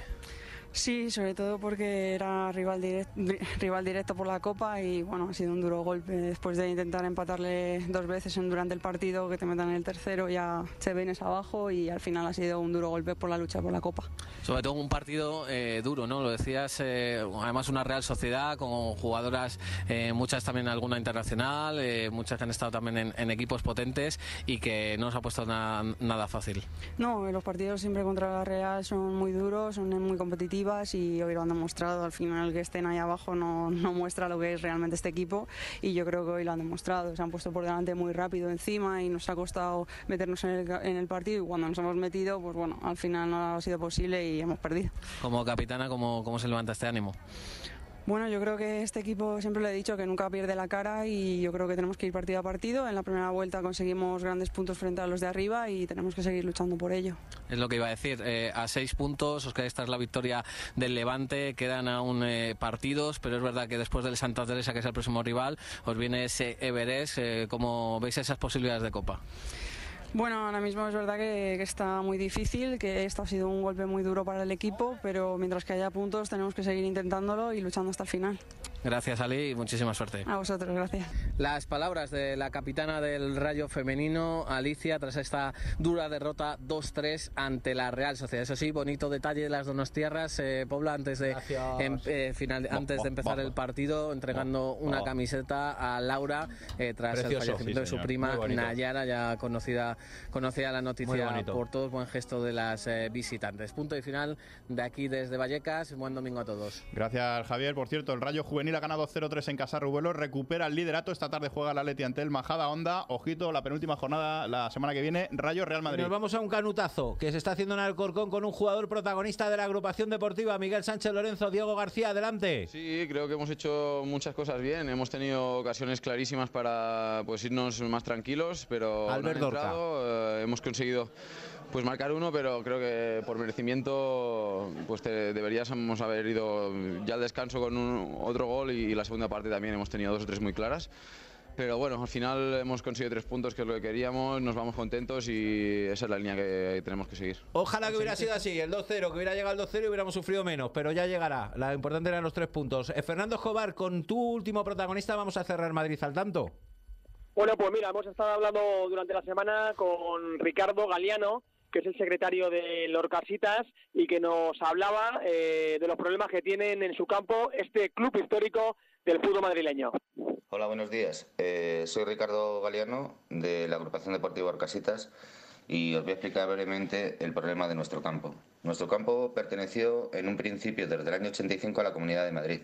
Sí, sobre todo porque era rival, direct, rival directo por la Copa y bueno, ha sido un duro golpe después de intentar empatarle dos veces en, durante el partido, que te metan en el tercero, ya te vienes abajo y al final ha sido un duro golpe por la lucha por la Copa. Sobre todo un partido eh, duro, ¿no? Lo decías, eh, además una Real Sociedad con jugadoras, eh, muchas también alguna internacional, eh, muchas que han estado también en, en equipos potentes y que no os ha puesto na, nada fácil. No, los partidos siempre contra la Real son muy duros, son muy competitivos y hoy lo han demostrado. Al final que estén ahí abajo no, no muestra lo que es realmente este equipo y yo creo que hoy lo han demostrado. Se han puesto por delante muy rápido encima y nos ha costado meternos en el, en el partido, y cuando nos hemos metido, pues bueno, al final no ha sido posible y hemos perdido. Como capitana, ¿cómo, cómo se levanta este ánimo? Bueno, yo creo que este equipo, siempre lo he dicho, que nunca pierde la cara y yo creo que tenemos que ir partido a partido. En la primera vuelta conseguimos grandes puntos frente a los de arriba y tenemos que seguir luchando por ello. Es lo que iba a decir, eh, a seis puntos os quedáis tras la victoria del Levante, quedan aún eh, partidos, pero es verdad que después del Santa Teresa, que es el próximo rival, os viene ese Everest. Eh, ¿Cómo veis esas posibilidades de Copa? Bueno, ahora mismo es verdad que, que está muy difícil, que esto ha sido un golpe muy duro para el equipo, pero mientras que haya puntos tenemos que seguir intentándolo y luchando hasta el final. Gracias, Ali, y muchísima suerte. A vosotros, gracias. Las palabras de la capitana del Rayo femenino, Alicia, tras esta dura derrota dos tres ante la Real Sociedad. Eso sí, bonito detalle de las donostiarras, eh, Pobla, antes de, em, eh, final, antes de empezar el partido, entregando una camiseta a Laura eh, tras Precioso, el fallecimiento sí, de su prima Nayara, ya conocida, conocida la noticia por todos. Buen gesto de las eh, visitantes. Punto y final de aquí desde Vallecas. Buen domingo a todos. Gracias, Javier. Por cierto, el Rayo juvenil ha ganado cero tres en casa Rubelo, recupera el liderato. Esta tarde juega el Atleti ante el Majadahonda. Ojito, la penúltima jornada la semana que viene, Rayo Real Madrid. Nos vamos a un canutazo que se está haciendo en Alcorcón con un jugador protagonista de la agrupación deportiva, Miguel Sánchez Lorenzo. Diego García, adelante. Sí, creo que hemos hecho muchas cosas bien. Hemos tenido ocasiones clarísimas para pues irnos más tranquilos, pero Albert no han entrado. Eh, hemos conseguido pues marcar uno, pero creo que por merecimiento pues te, deberíamos haber ido ya al descanso con un, otro gol, y, y la segunda parte también hemos tenido dos o tres muy claras. Pero bueno, al final hemos conseguido tres puntos, que es lo que queríamos, nos vamos contentos y esa es la línea que tenemos que seguir. Ojalá que hubiera sido así, el dos cero, que hubiera llegado el dos cero y hubiéramos sufrido menos, pero ya llegará. Lo importante eran los tres puntos. Eh, Fernando Escobar, con tu último protagonista vamos a cerrar Madrid al tanto. Bueno, pues mira, hemos estado hablando durante la semana con Ricardo Galiano, que es el secretario de Lorcasitas, y que nos hablaba eh, de los problemas que tienen en su campo este club histórico del fútbol madrileño. Hola, buenos días. Eh, soy Ricardo Galiano, de la agrupación deportiva Lorcasitas, y os voy a explicar brevemente el problema de nuestro campo. Nuestro campo perteneció en un principio, desde el año ochenta y cinco, a la Comunidad de Madrid.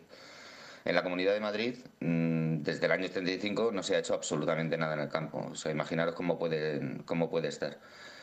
En la Comunidad de Madrid, desde el año setenta y cinco, no se ha hecho absolutamente nada en el campo. O sea, imaginaros cómo puede, cómo puede estar.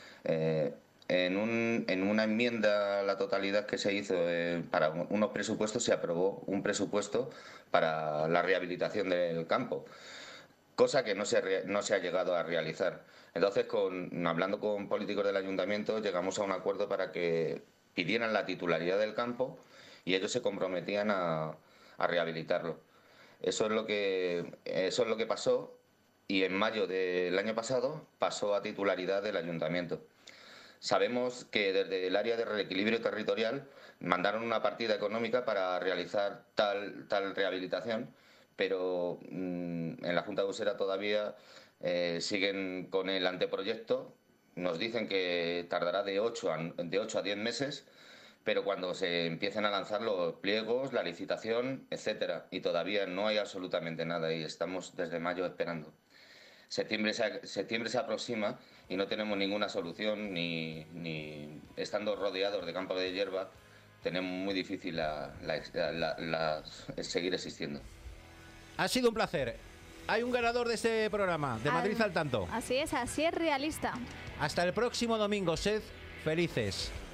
Eh, en, un, en una enmienda a la totalidad que se hizo eh, para unos presupuestos, se aprobó un presupuesto para la rehabilitación del campo. cosa que no se, no se ha llegado a realizar. Entonces, con, hablando con políticos del ayuntamiento, llegamos a un acuerdo para que pidieran la titularidad del campo y ellos se comprometían a, a rehabilitarlo. Eso es lo que, eso es lo que pasó, y en mayo del año pasado pasó a titularidad del ayuntamiento. Sabemos que desde el área de reequilibrio territorial mandaron una partida económica para realizar tal, tal rehabilitación, pero mmm, en la Junta de Usera todavía eh, siguen con el anteproyecto. Nos dicen que tardará de ocho a, de ocho a diez meses, pero cuando se empiecen a lanzar los pliegos, la licitación, etcétera, y todavía no hay absolutamente nada y estamos desde mayo esperando. Septiembre se, septiembre se aproxima y no tenemos ninguna solución, ni, ni estando rodeados de campos de hierba, tenemos muy difícil la, la, la, la, la, seguir existiendo. Ha sido un placer. Hay un ganador de este programa, de Madrid al, al tanto. Así es, así es realista. Hasta el próximo domingo, sed felices.